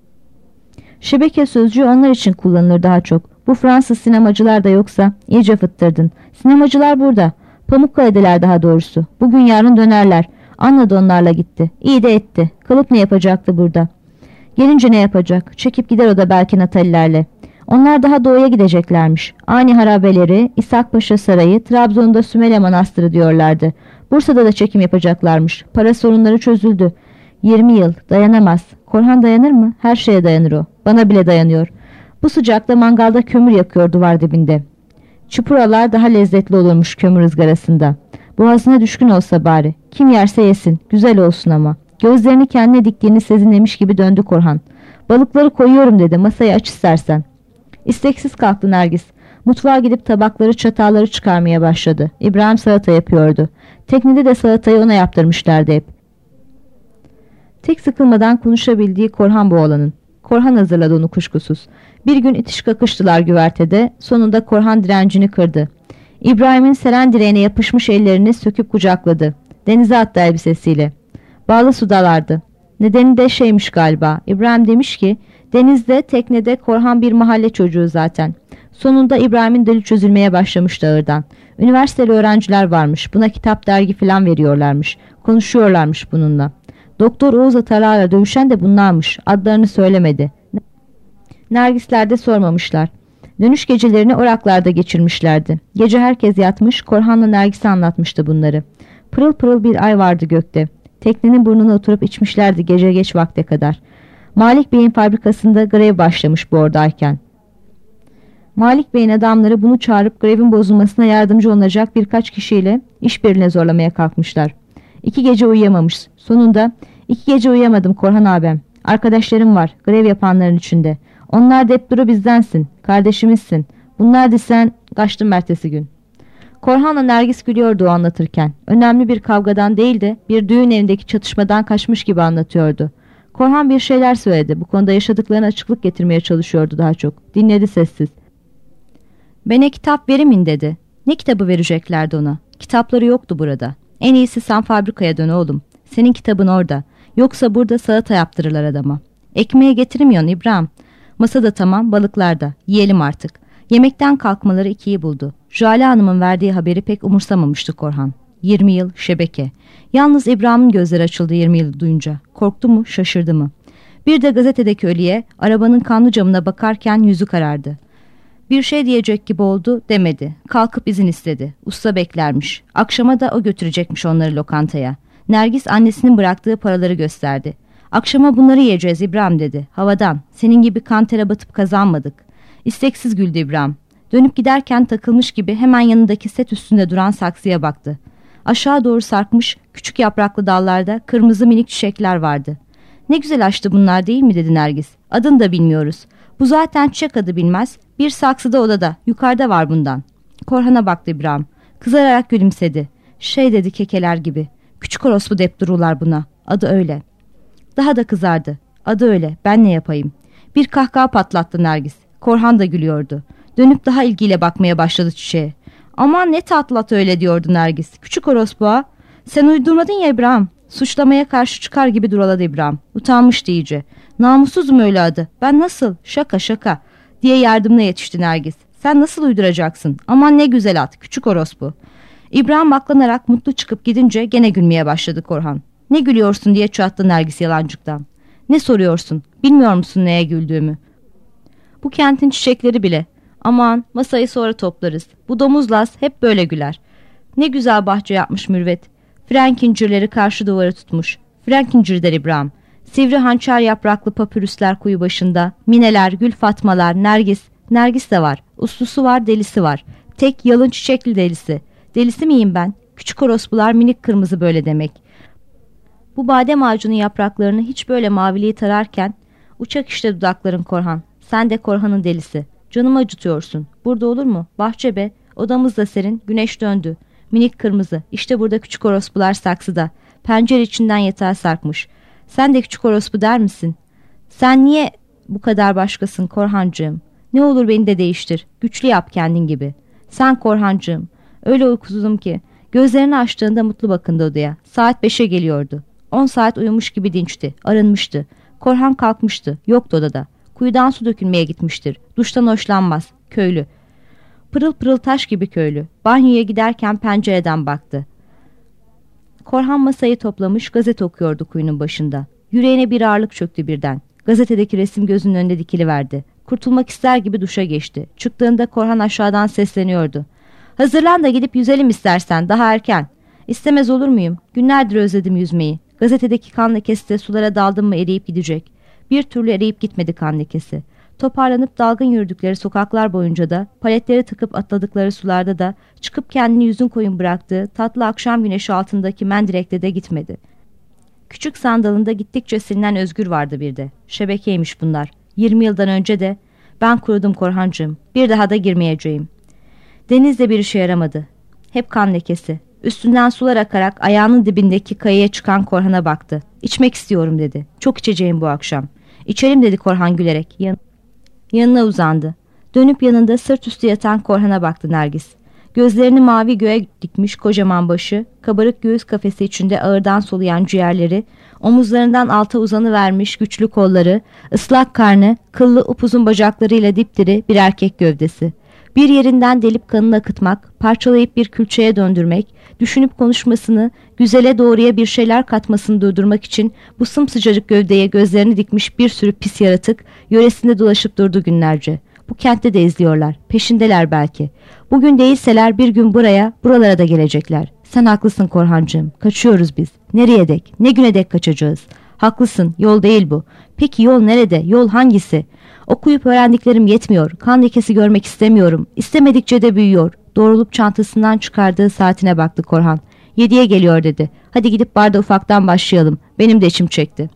Şebeke sözcüğü onlar için kullanılır daha çok. Bu Fransız sinemacılar da yoksa iyice fıttırdın. Sinemacılar burada. Pamukkale'deler daha doğrusu. Bugün yarın dönerler. Anladı onlarla gitti. İyi de etti. Kalıp ne yapacaktı burada? Gelince ne yapacak? Çekip gider o da belki Natalilerle. Onlar daha doğuya gideceklermiş. Ani harabeleri, İshak Paşa Sarayı, Trabzon'da Sümele Manastırı diyorlardı. Bursa'da da çekim yapacaklarmış. Para sorunları çözüldü. Yirmi yıl dayanamaz. Korhan dayanır mı? Her şeye dayanır o. Bana bile dayanıyor. Bu sıcakta mangalda kömür yakıyor duvar dibinde. Çupuralar daha lezzetli olurmuş kömür ızgarasında. Boğazına düşkün olsa bari. Kim yerse yesin. Güzel olsun ama. Gözlerini kendine diktiğini sezinlemiş gibi döndü Korhan. Balıkları koyuyorum dedi. Masayı aç istersen. İsteksiz kalktı Nergis. Mutfağa gidip tabakları, çatalları çıkarmaya başladı. İbrahim salata yapıyordu. Teknede de salatayı ona yaptırmışlardı hep. Tek sıkılmadan konuşabildiği Korhan bu oğlanın. Korhan hazırladı onu kuşkusuz. Bir gün itiş kakıştılar güvertede. Sonunda Korhan direncini kırdı. İbrahim'in seren direğine yapışmış ellerini söküp kucakladı. Denize attı elbisesiyle. Bağlı sudalardı. Nedeni de şeymiş galiba. İbrahim demiş ki denizde, teknede Korhan bir mahalle çocuğu zaten. Sonunda İbrahim'in dili çözülmeye başlamıştı ağırdan. Üniversiteli öğrenciler varmış. Buna kitap, dergi falan veriyorlarmış. Konuşuyorlarmış bununla. Doktor Oğuz Atalar'la dövüşen de bunlarmış. Adlarını söylemedi. Nergisler de sormamışlar. Dönüş gecelerini oraklarda geçirmişlerdi. Gece herkes yatmış, Korhan'la Nergis'e anlatmıştı bunları. Pırıl pırıl bir ay vardı gökte. Teknenin burnuna oturup içmişlerdi gece geç vakte kadar. Malik Bey'in fabrikasında grev başlamış bu oradayken. Malik Bey'in adamları bunu çağırıp grevin bozulmasına yardımcı olacak birkaç kişiyle işbirliğine zorlamaya kalkmışlar. İki gece uyuyamamış. Sonunda iki gece uyuyamadım Korhan abim. Arkadaşlarım var grev yapanların içinde. Onlar hep duru bizdensin. Kardeşimizsin. Bunlar desen kaçtım ertesi gün. Korhan'la Nergis gülüyordu o anlatırken. Önemli bir kavgadan değil de bir düğün evindeki çatışmadan kaçmış gibi anlatıyordu. Korhan bir şeyler söyledi. Bu konuda yaşadıklarına açıklık getirmeye çalışıyordu daha çok. Dinledi sessiz. Bana kitap verimin dedi. Ne kitabı vereceklerdi ona? Kitapları yoktu burada. En iyisi sen fabrikaya dön oğlum. Senin kitabın orada. Yoksa burada salata yaptırırlar adama. Ekmeğe getirmiyorsun İbrahim. Masada tamam, balıklarda. Yiyelim artık. Yemekten kalkmaları ikiyi buldu. Jale Hanım'ın verdiği haberi pek umursamamıştı Korhan. Yirmi yıl şebeke. Yalnız İbrahim'in gözleri açıldı yirmi yıl duyunca. Korktu mu, şaşırdı mı? Bir de gazetedeki ölüye arabanın kanlı camına bakarken yüzü karardı. Bir şey diyecek gibi oldu, demedi. Kalkıp izin istedi. Usta beklermiş. Akşama da o götürecekmiş onları lokantaya. Nergis annesinin bıraktığı paraları gösterdi. Akşama bunları yiyeceğiz İbrahim dedi. Havadan. Senin gibi kantere batıp kazanmadık. İsteksiz güldü İbrahim. Dönüp giderken takılmış gibi hemen yanındaki set üstünde duran saksıya baktı. Aşağı doğru sarkmış küçük yapraklı dallarda kırmızı minik çiçekler vardı. Ne güzel açtı bunlar değil mi dedi Nergis. Adını da bilmiyoruz. Bu zaten çiçek adı bilmez. Bir saksıda odada. Yukarıda var bundan. Korhan'a baktı İbrahim. Kızararak gülümsedi. Şey dedi kekeler gibi. Küçük orospu deyip dururlar buna. Adı öyle. Daha da kızardı. Adı öyle. Ben ne yapayım? Bir kahkaha patlattı Nergis. Korhan da gülüyordu. Dönüp daha ilgiyle bakmaya başladı çiçeğe. Aman ne tatlı at öyle diyordu Nergis. Küçük orospu ha. Sen uydurmadın ya İbrahim. Suçlamaya karşı çıkar gibi duraladı İbrahim. Utanmıştı iyice. Namussuz mu öyle adı? Ben nasıl? Şaka şaka diye yardımına yetişti Nergis. Sen nasıl uyduracaksın? Aman ne güzel at. Küçük orospu. İbrahim aklanarak mutlu çıkıp gidince gene gülmeye başladı Korhan. Ne gülüyorsun diye çattı Nergis yalancıktan. Ne soruyorsun? Bilmiyor musun neye güldüğümü? Bu kentin çiçekleri bile. Aman masayı sonra toplarız. Bu domuz Laz hep böyle güler. Ne güzel bahçe yapmış mürvet. Frenk incirleri karşı duvarı tutmuş. Frenk incir der İbrahim. Sivri hançer yapraklı papürüsler kuyu başında. Mineler, gül fatmalar, nergis. Nergis de var. Uslusu var, delisi var. Tek yalın çiçekli delisi. Delisi miyim ben? Küçük orospular minik kırmızı böyle demek. Bu badem ağacının yapraklarını hiç böyle maviliği tararken Uçak işte dudakların Korhan. Sen de Korhan'ın delisi. Canımı acıtıyorsun. Burada olur mu? Bahçe be. Odamız da serin. Güneş döndü. Minik kırmızı. İşte burada küçük orospular saksıda. Pencere içinden yatağa sarkmış. Sen de küçük orospu der misin? Sen niye bu kadar başkasın Korhancığım? Ne olur beni de değiştir. Güçlü yap kendin gibi. Sen Korhancığım. Öyle uykusuzum ki. Gözlerini açtığında mutlu bakındı odaya. Saat beşe geliyordu. On saat uyumuş gibi dinçti. Arınmıştı. Korhan kalkmıştı. Yoktu odada. Kuyudan su dökülmeye gitmiştir. Duştan hoşlanmaz. Köylü. Pırıl pırıl taş gibi köylü. Banyoya giderken pencereden baktı. Korhan masayı toplamış gazete okuyordu kuyunun başında. Yüreğine bir ağırlık çöktü birden. Gazetedeki resim gözünün önünde dikiliverdi. Kurtulmak ister gibi duşa geçti. Çıktığında Korhan aşağıdan sesleniyordu. Hazırlan da gidip yüzelim istersen, daha erken. İstemez olur muyum? Günlerdir özledim yüzmeyi. Gazetedeki kan lekesi de sulara daldım mı eriyip gidecek. Bir türlü eriyip gitmedi kan lekesi. Toparlanıp dalgın yürüdükleri sokaklar boyunca da, paletleri takıp atladıkları sularda da, çıkıp kendini yüzün koyun bıraktığı tatlı akşam güneşi altındaki mendirekte de gitmedi. Küçük sandalında gittikçe silinen Özgür vardı bir de. Şebekeymiş bunlar. Yirmi yıldan önce de ben kurudum Korhancığım. Bir daha da girmeyeceğim. Denizde bir işe yaramadı. Hep kan lekesi. Üstünden sular akarak ayağının dibindeki kayaya çıkan Korhan'a baktı. İçmek istiyorum dedi. Çok içeceğim bu akşam. İçelim dedi Korhan gülerek. Yan Yanına uzandı. Dönüp yanında sırt üstü yatan Korhan'a baktı Nergis. Gözlerini mavi göğe dikmiş kocaman başı, kabarık göğüs kafesi içinde ağırdan soluyan ciğerleri, omuzlarından alta uzanıvermiş güçlü kolları, ıslak karnı, kıllı upuzun bacaklarıyla dipdiri bir erkek gövdesi. Bir yerinden delip kanını akıtmak, parçalayıp bir külçeye döndürmek, düşünüp konuşmasını, güzele doğruya bir şeyler katmasını durdurmak için bu sımsıcacık gövdeye gözlerini dikmiş bir sürü pis yaratık yöresinde dolaşıp durdu günlerce. Bu kentte de izliyorlar, peşindeler belki. Bugün değilseler bir gün buraya, buralara da gelecekler. Sen haklısın Korhancığım, kaçıyoruz biz. Nereye dek, ne güne dek kaçacağız? Haklısın, yol değil bu. Peki yol nerede, yol hangisi? Okuyup öğrendiklerim yetmiyor, kan lekesi görmek istemiyorum. İstemedikçe de büyüyor. Doğrulup çantasından çıkardığı saatine baktı Korhan. Yediye geliyor dedi. Hadi gidip barda ufaktan başlayalım. Benim de içim çekti.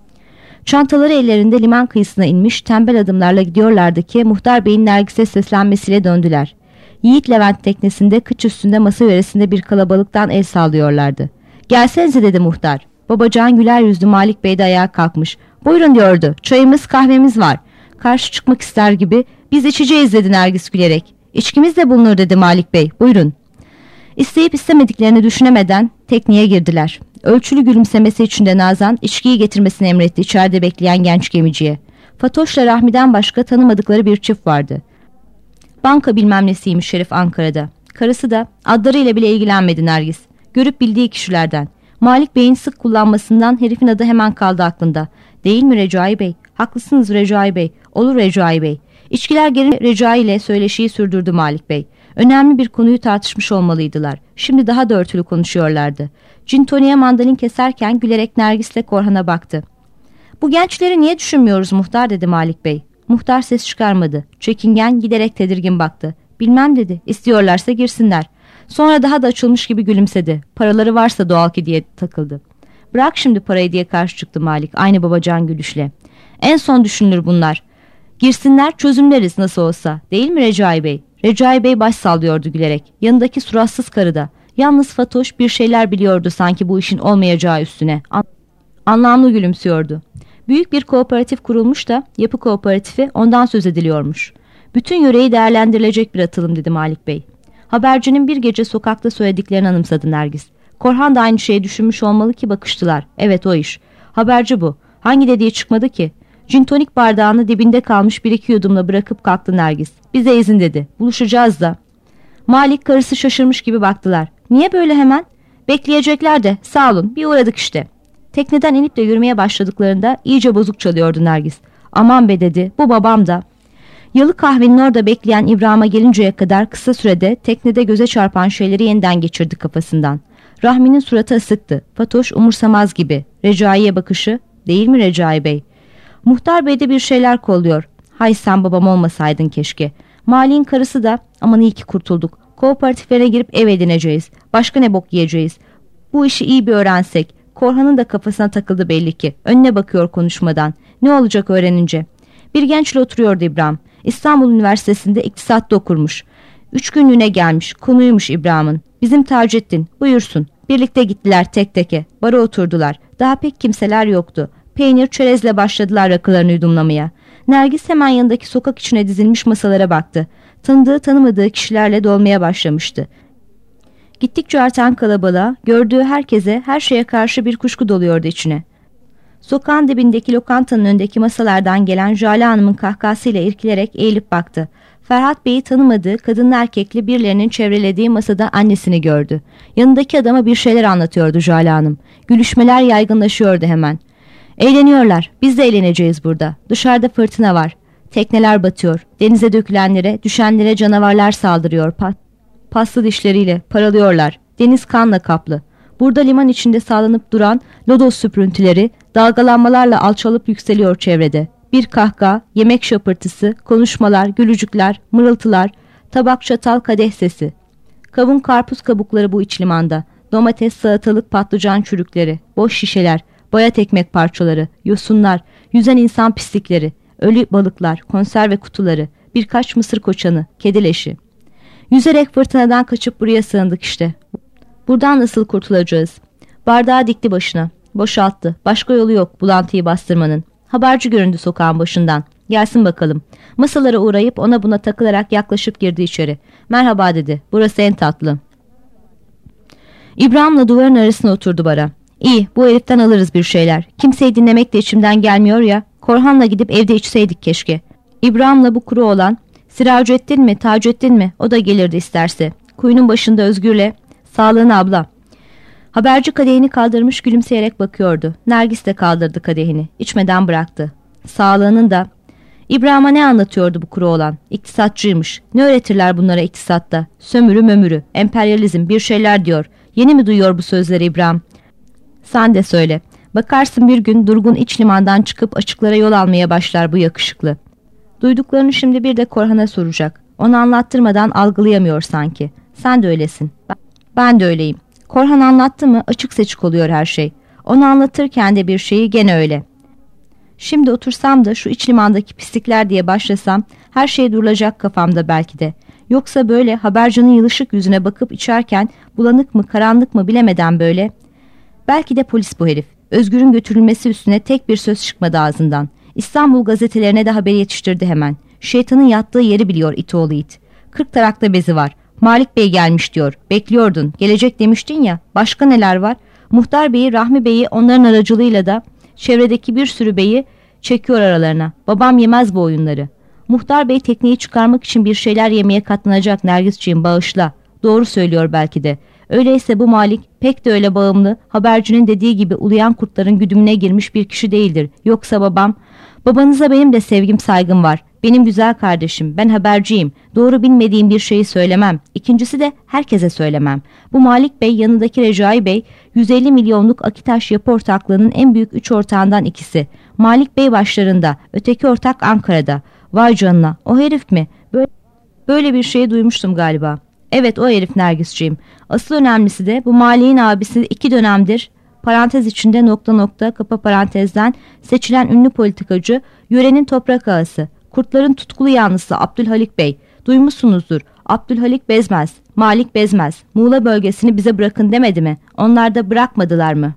Çantaları ellerinde liman kıyısına inmiş tembel adımlarla gidiyorlardı ki Muhtar Bey'in Nergis'e seslenmesiyle döndüler. Yiğit Levent teknesinde kıç üstünde masa yöresinde bir kalabalıktan el sallıyorlardı. Gelsenize dedi muhtar. Babacan güler yüzlü Malik Bey de ayağa kalkmış. Buyurun diyordu. Çayımız kahvemiz var. Karşı çıkmak ister gibi biz içeceğiz dedi Nergis gülerek. İçkimiz de bulunur dedi Malik Bey. Buyurun. İsteyip istemediklerini düşünemeden tekneye girdiler. Ölçülü gülümsemesi içinde Nazan içkiyi getirmesini emretti içeride bekleyen genç gemiciye. Fatoş'la Rahmi'den başka tanımadıkları bir çift vardı. Banka bilmem nesiymiş Şerif Ankara'da. Karısı da adlarıyla bile ilgilenmedi Nergis. Görüp bildiği kişilerden. Malik Bey'in sık kullanmasından herifin adı hemen kaldı aklında. Değil mi Recai Bey? Haklısınız Recai Bey. Olur Recai Bey. İçkiler geri Recai ile söyleşiyi sürdürdü Malik Bey. Önemli bir konuyu tartışmış olmalıydılar. Şimdi daha da örtülü konuşuyorlardı. Gin toniğe mandalin keserken gülerek Nergis'le Korhan'a baktı. Bu gençleri niye düşünmüyoruz muhtar dedi Malik Bey. Muhtar ses çıkarmadı. Çekingen giderek tedirgin baktı. Bilmem dedi. İstiyorlarsa girsinler. Sonra daha da açılmış gibi gülümsedi. Paraları varsa doğal ki diye takıldı. Bırak şimdi parayı diye karşı çıktı Malik aynı babacan gülüşle. En son düşünülür bunlar. Girsinler çözümleriz nasıl olsa. Değil mi Recai Bey? Recai Bey baş sallıyordu gülerek. Yanındaki suratsız karı da. Yalnız Fatoş bir şeyler biliyordu sanki bu işin olmayacağı üstüne. An anlamlı gülümsüyordu. Büyük bir kooperatif kurulmuş da yapı kooperatifi ondan söz ediliyormuş. Bütün yöreyi değerlendirilecek bir atılım dedi Malik Bey. Habercinin bir gece sokakta söylediklerini anımsadı Nergis. Korhan da aynı şeyi düşünmüş olmalı ki bakıştılar. Evet o iş. Haberci bu. Hangi dediği çıkmadı ki? Gin tonik bardağını dibinde kalmış bir iki yudumla bırakıp kalktı Nergis. Bize izin dedi. Buluşacağız da. Malik karısı şaşırmış gibi baktılar. Niye böyle hemen? Bekleyecekler de sağ olun bir uğradık işte. Tekneden inip de yürümeye başladıklarında iyice bozuk çalıyordu Nergis. Aman be dedi bu babam da. Yalı kahvenin orada bekleyen İbrahim'a gelinceye kadar kısa sürede teknede göze çarpan şeyleri yeniden geçirdi kafasından. Rahmi'nin suratı ısıktı. Fatoş umursamaz gibi. Recai'ye bakışı. Değil mi Recai Bey? Muhtar Bey de bir şeyler kolluyor. Hay sen babam olmasaydın keşke. Mali'nin karısı da aman iyi ki kurtulduk. Kooperatiflere girip ev edineceğiz. Başka ne bok yiyeceğiz? Bu işi iyi bir öğrensek. Korhan'ın da kafasına takıldı belli ki. Önüne bakıyor konuşmadan. Ne olacak öğrenince? Bir gençle oturuyordu İbrahim. İstanbul Üniversitesi'nde iktisatta okurmuş. Üç günlüğüne gelmiş. Konuymuş İbrahim'in. Bizim Taceddin. Buyursun. Birlikte gittiler tek teke. Bara oturdular. Daha pek kimseler yoktu. Peynir çerezle başladılar rakılarını yudumlamaya. Nergis hemen yanındaki sokak içine dizilmiş masalara baktı. Tanıdığı tanımadığı kişilerle dolmaya başlamıştı. Gittikçe artan kalabalığa, gördüğü herkese, her şeye karşı bir kuşku doluyordu içine. Sokağın dibindeki lokantanın önündeki masalardan gelen Jale Hanım'ın kahkahasıyla irkilerek eğilip baktı. Ferhat Bey'i tanımadığı kadınlı erkekli birilerinin çevrelediği masada annesini gördü. Yanındaki adama bir şeyler anlatıyordu Jale Hanım. Gülüşmeler yaygınlaşıyordu hemen. Eğleniyorlar. Biz de eğleneceğiz burada. Dışarıda fırtına var. Tekneler batıyor. Denize dökülenlere, düşenlere canavarlar saldırıyor. Pa paslı dişleriyle paralıyorlar. Deniz kanla kaplı. Burada liman içinde sağlanıp duran lodos süprüntüleri dalgalanmalarla alçalıp yükseliyor çevrede. Bir kahkaha, yemek şapırtısı, konuşmalar, gülücükler, mırıltılar, tabak çatal kadeh sesi. Kavun karpuz kabukları bu iç limanda. Domates, salatalık, patlıcan çürükleri, boş şişeler, bayat ekmek parçaları, yosunlar, yüzen insan pislikleri, ölü balıklar, konserve kutuları, birkaç mısır koçanı, kedi leşi. Yüzerek fırtınadan kaçıp buraya sığındık işte. Buradan nasıl kurtulacağız? Bardağı dikti başına. Boşalttı. Başka yolu yok bulantıyı bastırmanın. Haberci göründü sokağın başından. Gelsin bakalım. Masalara uğrayıp ona buna takılarak yaklaşıp girdi içeri. Merhaba dedi. Burası en tatlı. İbrahim'le duvarın arasına oturdu bara. İyi, bu heriften alırız bir şeyler. Kimseyi dinlemek de içimden gelmiyor ya. Korhan'la gidip evde içseydik keşke. İbrahim'le bu kuru olan Siraceddin mi, Taceddin mi? O da gelirdi isterse. Kuyunun başında Özgür'le. Sağlığın abla. Haberci kadehini kaldırmış gülümseyerek bakıyordu. Nergis de kaldırdı kadehini. İçmeden bıraktı. Sağlığının da. İbrahim'e ne anlatıyordu bu kuru olan? İktisatçıymış. Ne öğretirler bunlara iktisatta? Sömürü mömürü, emperyalizm bir şeyler diyor. Yeni mi duyuyor bu sözleri İbrahim? Sen de söyle. Bakarsın bir gün durgun iç limandan çıkıp açıklara yol almaya başlar bu yakışıklı. Duyduklarını şimdi bir de Korhan'a soracak. Onu anlattırmadan algılayamıyor sanki. Sen de öylesin. Ben de öyleyim. Korhan anlattı mı açık seçik oluyor her şey. Onu anlatırken de bir şeyi gene öyle. Şimdi otursam da şu iç limandaki pislikler diye başlasam her şey durulacak kafamda belki de. Yoksa böyle habercinin yılışık yüzüne bakıp içerken bulanık mı karanlık mı bilemeden böyle. Belki de polis bu herif. Özgür'ün götürülmesi üstüne tek bir söz çıkmadı ağzından. İstanbul gazetelerine de haberi yetiştirdi hemen. Şeytanın yattığı yeri biliyor it oğlu it. Kırk tarakta bezi var. Malik Bey gelmiş diyor. Bekliyordun. Gelecek demiştin ya. Başka neler var? Muhtar Bey'i, Rahmi Bey'i onların aracılığıyla da çevredeki bir sürü beyi çekiyor aralarına. Babam yemez bu oyunları. Muhtar Bey tekneyi çıkarmak için bir şeyler yemeye katlanacak Nergisciğim bağışla. Doğru söylüyor belki de. Öyleyse bu Malik pek de öyle bağımlı, habercinin dediği gibi uluyan kurtların güdümüne girmiş bir kişi değildir. Yoksa babam, babanıza benim de sevgim saygım var. Benim güzel kardeşim, ben haberciyim. Doğru bilmediğim bir şeyi söylemem. İkincisi de herkese söylemem. Bu Malik Bey yanındaki Recai Bey, yüz elli milyonluk Akitaş Yapı Ortaklığı'nın en büyük üç ortağından ikisi. Malik Bey başlarında, öteki ortak Ankara'da. Vay canına, o herif mi? Böyle, böyle bir şey duymuştum galiba. Evet, o herif Nergisciğim. Asıl önemlisi de bu Malik'in abisi iki dönemdir, parantez içinde nokta nokta kapa parantezden seçilen ünlü politikacı, yörenin toprak ağası, kurtların tutkulu yanlısı Abdülhalik Bey. Duymuşsunuzdur. Abdülhalik Bezmez, Malik Bezmez. Muğla bölgesini bize bırakın demedi mi? Onlar da bırakmadılar mı?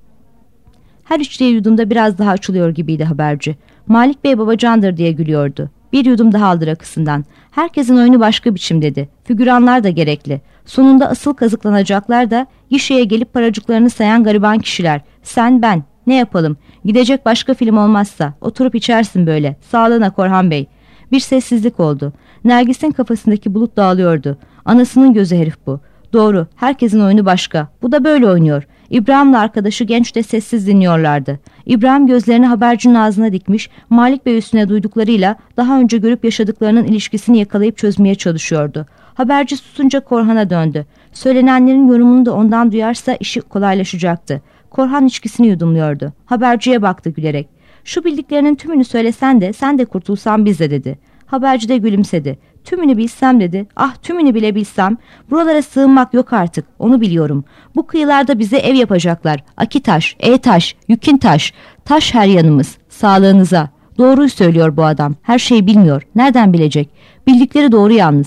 Her içtiği yudumda biraz daha açılıyor gibiydi haberci. Malik Bey babacandır diye gülüyordu. Bir yudum daha aldı rakısından. Herkesin oyunu başka biçim dedi. Figüranlar da gerekli. Sonunda asıl kazıklanacaklar da gişeye gelip paracıklarını sayan gariban kişiler. Sen ben. Ne yapalım? Gidecek başka film olmazsa. Oturup içersin böyle. Sağlığına Korhan Bey. Bir sessizlik oldu. Nergis'in kafasındaki bulut dağılıyordu. Anasının gözü herif bu. Doğru. Herkesin oyunu başka. Bu da böyle oynuyor. İbrahim'le arkadaşı genç de sessiz dinliyorlardı. İbrahim gözlerini habercinin ağzına dikmiş, Malik Bey üstüne duyduklarıyla daha önce görüp yaşadıklarının ilişkisini yakalayıp çözmeye çalışıyordu. Haberci susunca Korhan'a döndü. Söylenenlerin yorumunu da ondan duyarsa işi kolaylaşacaktı. Korhan içkisini yudumluyordu. Haberciye baktı gülerek. Şu bildiklerinin tümünü söylesen de sen de kurtulsan biz de dedi. Haberci de gülümsedi. Tümünü bilsem dedi. Ah, tümünü bile bilsem. Buralara sığınmak yok artık. Onu biliyorum. Bu kıyılarda bize ev yapacaklar. Akitaş, E-taş, Yükintaş. Taş her yanımız. Sağlığınıza. Doğruyu söylüyor bu adam. Her şeyi bilmiyor. Nereden bilecek? Bildikleri doğru yalnız.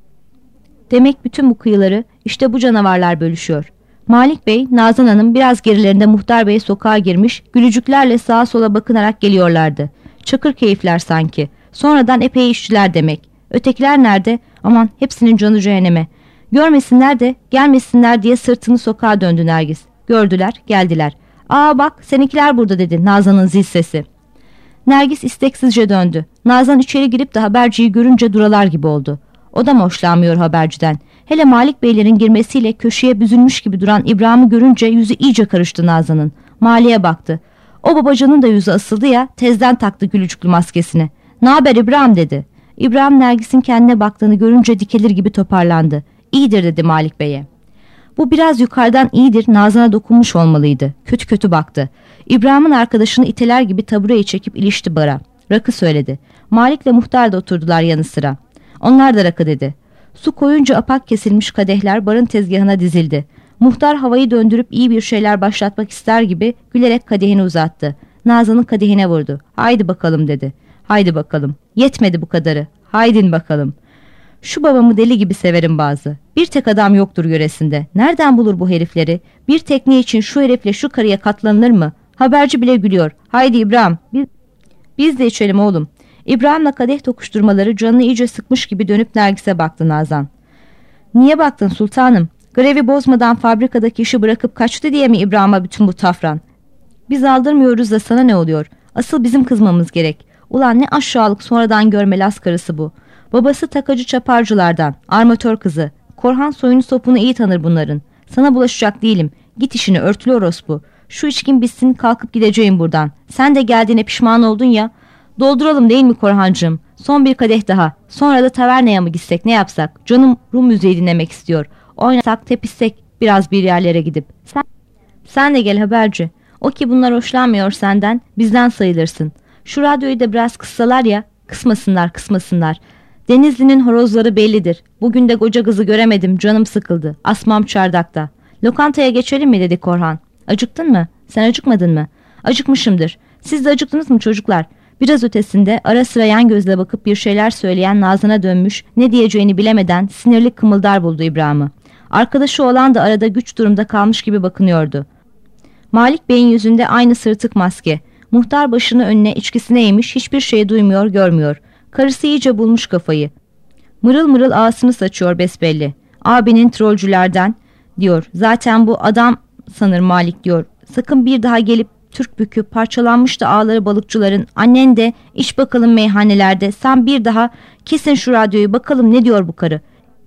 Demek bütün bu kıyıları işte bu canavarlar bölüşüyor. Malik Bey, Nazan Hanım biraz gerilerinde Muhtar Bey sokağa girmiş, gülücüklerle sağa sola bakınarak geliyorlardı. Çakır keyifler sanki. Sonradan epey işçiler demek. Ötekiler nerede? Aman hepsinin canı cehenneme. Görmesinler de gelmesinler diye sırtını sokağa döndü Nergis. Gördüler, geldiler. Aa bak, seninkiler burada dedi Nazan'ın zil sesi. Nergis isteksizce döndü. Nazan içeri girip de haberciyi görünce duralar gibi oldu. O da mı hoşlanmıyor haberciden? Hele Malik Beylerin girmesiyle köşeye büzülmüş gibi duran İbrahim'i görünce yüzü iyice karıştı Nazan'ın. Mali'ye baktı. O babacanın da yüzü asıldı ya, tezden taktı gülücüklü maskesini. "Naber İbrahim?" dedi. İbrahim Nergis'in kendine baktığını görünce dikelir gibi toparlandı. "İyidir" dedi Malik Bey'e. Bu biraz yukarıdan iyidir Nazan'a dokunmuş olmalıydı. Kötü kötü baktı. İbrahim'in arkadaşını iteler gibi tabureye çekip ilişti bara. Rakı söyledi. Malik'le muhtar da oturdular yanı sıra. Onlar da rakı dedi. Su koyunca apak kesilmiş kadehler barın tezgahına dizildi. Muhtar havayı döndürüp iyi bir şeyler başlatmak ister gibi gülerek kadehini uzattı. Nazan'ın kadehine vurdu. "Haydi bakalım" dedi. "Haydi bakalım. Yetmedi bu kadarı. Haydin bakalım. Şu babamı deli gibi severim bazı. Bir tek adam yoktur yöresinde. Nereden bulur bu herifleri? Bir tekne için şu herifle şu karıya katlanılır mı? Haberci bile gülüyor. Haydi İbrahim. Biz, biz de içelim oğlum." İbrahim'le kadeh tokuşturmaları canını iyice sıkmış gibi dönüp Nergis'e baktı Nazan. "Niye baktın sultanım? Grevi bozmadan fabrikadaki işi bırakıp kaçtı diye mi İbrahim'e bütün bu tafran? Biz aldırmıyoruz da sana ne oluyor? Asıl bizim kızmamız gerek. Ulan ne aşağılık sonradan görme Las karısı bu. Babası takacı çaparcılardan, armatör kızı. Korhan soyunu sopunu iyi tanır bunların. Sana bulaşacak değilim. Git işini, örtülü orospu. Şu içkin bitsin, kalkıp gideceğim buradan. Sen de geldiğine pişman oldun ya. Dolduralım değil mi Korhancığım? Son bir kadeh daha. Sonra da tavernaya mı gitsek, ne yapsak? Canım Rum müziği dinlemek istiyor. Oynasak, tepişsek biraz bir yerlere gidip. Sen, sen de gel haberci. O ki bunlar hoşlanmıyor senden, bizden sayılırsın. Şu radyoyu da biraz kıssalar ya." "Kısmasınlar, kısmasınlar. Denizli'nin horozları bellidir. Bugün de koca kızı göremedim, canım sıkıldı. Asmam çardakta. Lokantaya geçelim mi?" dedi Korhan. "Acıktın mı? Sen acıkmadın mı?" "Acıkmışımdır. Siz de acıktınız mı çocuklar?" Biraz ötesinde ara sıra yan gözle bakıp bir şeyler söyleyen Nazan'a dönmüş, ne diyeceğini bilemeden sinirli kımıldar buldu İbrahim'i. Arkadaşı olan da arada güç durumda kalmış gibi bakınıyordu. Malik Bey'in yüzünde aynı sırtık maske. Muhtar başını önüne, içkisine eğmiş, hiçbir şey duymuyor, görmüyor. Karısı iyice bulmuş kafayı. Mırıl mırıl ağasını saçıyor besbelli. "Abinin trollcülerden" diyor. "Zaten bu adam sanır Malik" diyor. "Sakın bir daha gelip Türk bükü parçalanmış da ağları balıkçıların, annen de iç bakalım meyhanelerde, sen bir daha kesin şu radyoyu, bakalım ne diyor bu karı."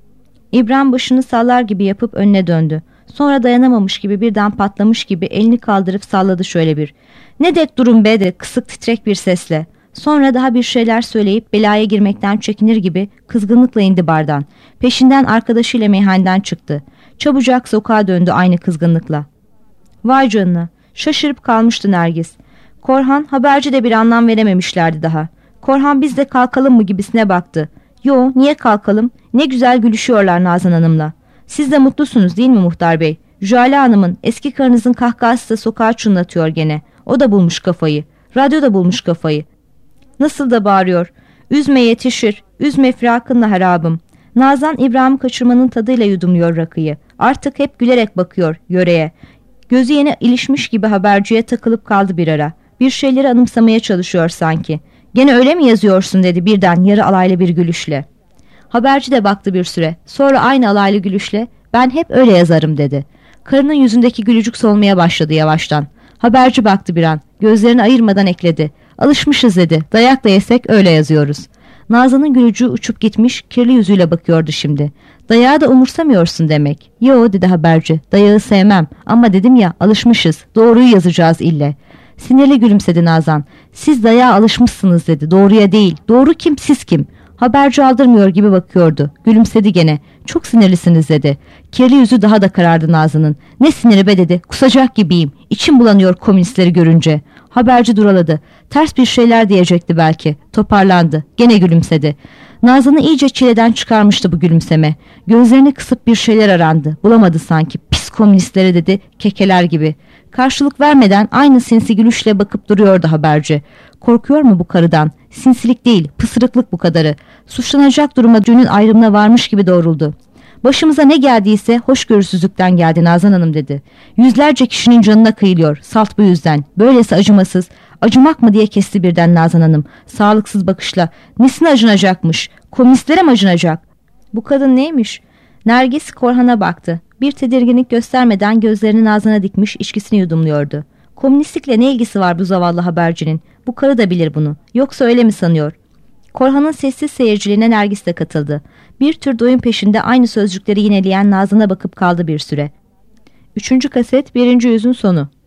İbrahim başını sallar gibi yapıp önüne döndü. Sonra dayanamamış gibi, birden patlamış gibi elini kaldırıp salladı şöyle bir. "Ne dek durun be" dedi kısık titrek bir sesle. Sonra daha bir şeyler söyleyip belaya girmekten çekinir gibi kızgınlıkla indi bardan. Peşinden arkadaşıyla meyhaneden çıktı. Çabucak sokağa döndü aynı kızgınlıkla. Vay canına! Şaşırıp kalmıştı Nergis. Korhan, haberci de bir anlam verememişlerdi daha. Korhan "Biz de kalkalım mı?" gibisine baktı. "Yo, niye kalkalım? Ne güzel gülüşüyorlar Nazan Hanım'la. Siz de mutlusunuz değil mi Muhtar Bey? Jale Hanım'ın, eski karınızın kahkahası da sokağa çınlatıyor gene. O da bulmuş kafayı. Radyo da bulmuş kafayı. Nasıl da bağırıyor. Üzme yetişir, üzme firakınla harabım." Nazan İbrahim kaçırmanın tadıyla yudumluyor rakıyı. Artık hep gülerek bakıyor yöreye. Gözü yeni ilişmiş gibi haberciye takılıp kaldı bir ara. Bir şeyleri anımsamaya çalışıyor sanki. "Gene öyle mi yazıyorsun?" dedi birden yarı alaylı bir gülüşle. Haberci de baktı bir süre. Sonra aynı alaylı gülüşle "Ben hep öyle yazarım" dedi. Karının yüzündeki gülücük solmaya başladı yavaştan. Haberci baktı bir an. Gözlerini ayırmadan ekledi. "Alışmışız" dedi. "Dayak da yesek öyle yazıyoruz." Nazan'ın gülücüğü uçup gitmiş, kirli yüzüyle bakıyordu şimdi. "Dayağı da umursamıyorsun demek." "Yo" dedi haberci. "Dayağı sevmem ama dedim ya, alışmışız. Doğruyu yazacağız ille." Sinirli gülümsedi Nazan. "Siz dayağa alışmışsınız" dedi. "Doğruya değil. Doğru kim, siz kim?" Haberci aldırmıyor gibi bakıyordu. Gülümsedi gene. Çok sinirlisiniz dedi. Kirli yüzü daha da karardı Nazlı'nın. Ne siniri be dedi. Kusacak gibiyim. İçim bulanıyor komünistleri görünce. Haberci duraladı. Ters bir şeyler diyecekti belki. Toparlandı. Gene gülümsedi. Nazlı'nı iyice çileden çıkarmıştı bu gülümseme. Gözlerini kısıp bir şeyler arandı. Bulamadı sanki. Pis komünistlere dedi, kekeler gibi. Karşılık vermeden aynı sinsi gülüşle bakıp duruyordu haberci. Korkuyor mu bu karıdan? Sinsilik değil, pısırıklık bu kadarı. Suçlanacak duruma dünün ayrımına varmış gibi doğruldu. Başımıza ne geldiyse hoşgörüsüzlükten geldi Nazan Hanım dedi. Yüzlerce kişinin canına kıyılıyor, salt bu yüzden. Böylesi acımasız, acımak mı diye kesti birden Nazan Hanım. Sağlıksız bakışla, nesine acınacakmış, komünistlere mi acınacak? Bu kadın neymiş? Nergis Korhan'a baktı. Bir tedirginlik göstermeden gözlerini Nazan'a dikmiş, içkisini yudumluyordu. Komünistlikle ne ilgisi var bu zavallı habercinin? Bu karı da bilir bunu. Yoksa öyle mi sanıyor? Korhan'ın sessiz seyirciliğine Nergis de katıldı. Bir tür doyum peşinde aynı sözcükleri yineleyen Nazan'a bakıp kaldı bir süre. Üçüncü kaset, birinci yüzün sonu.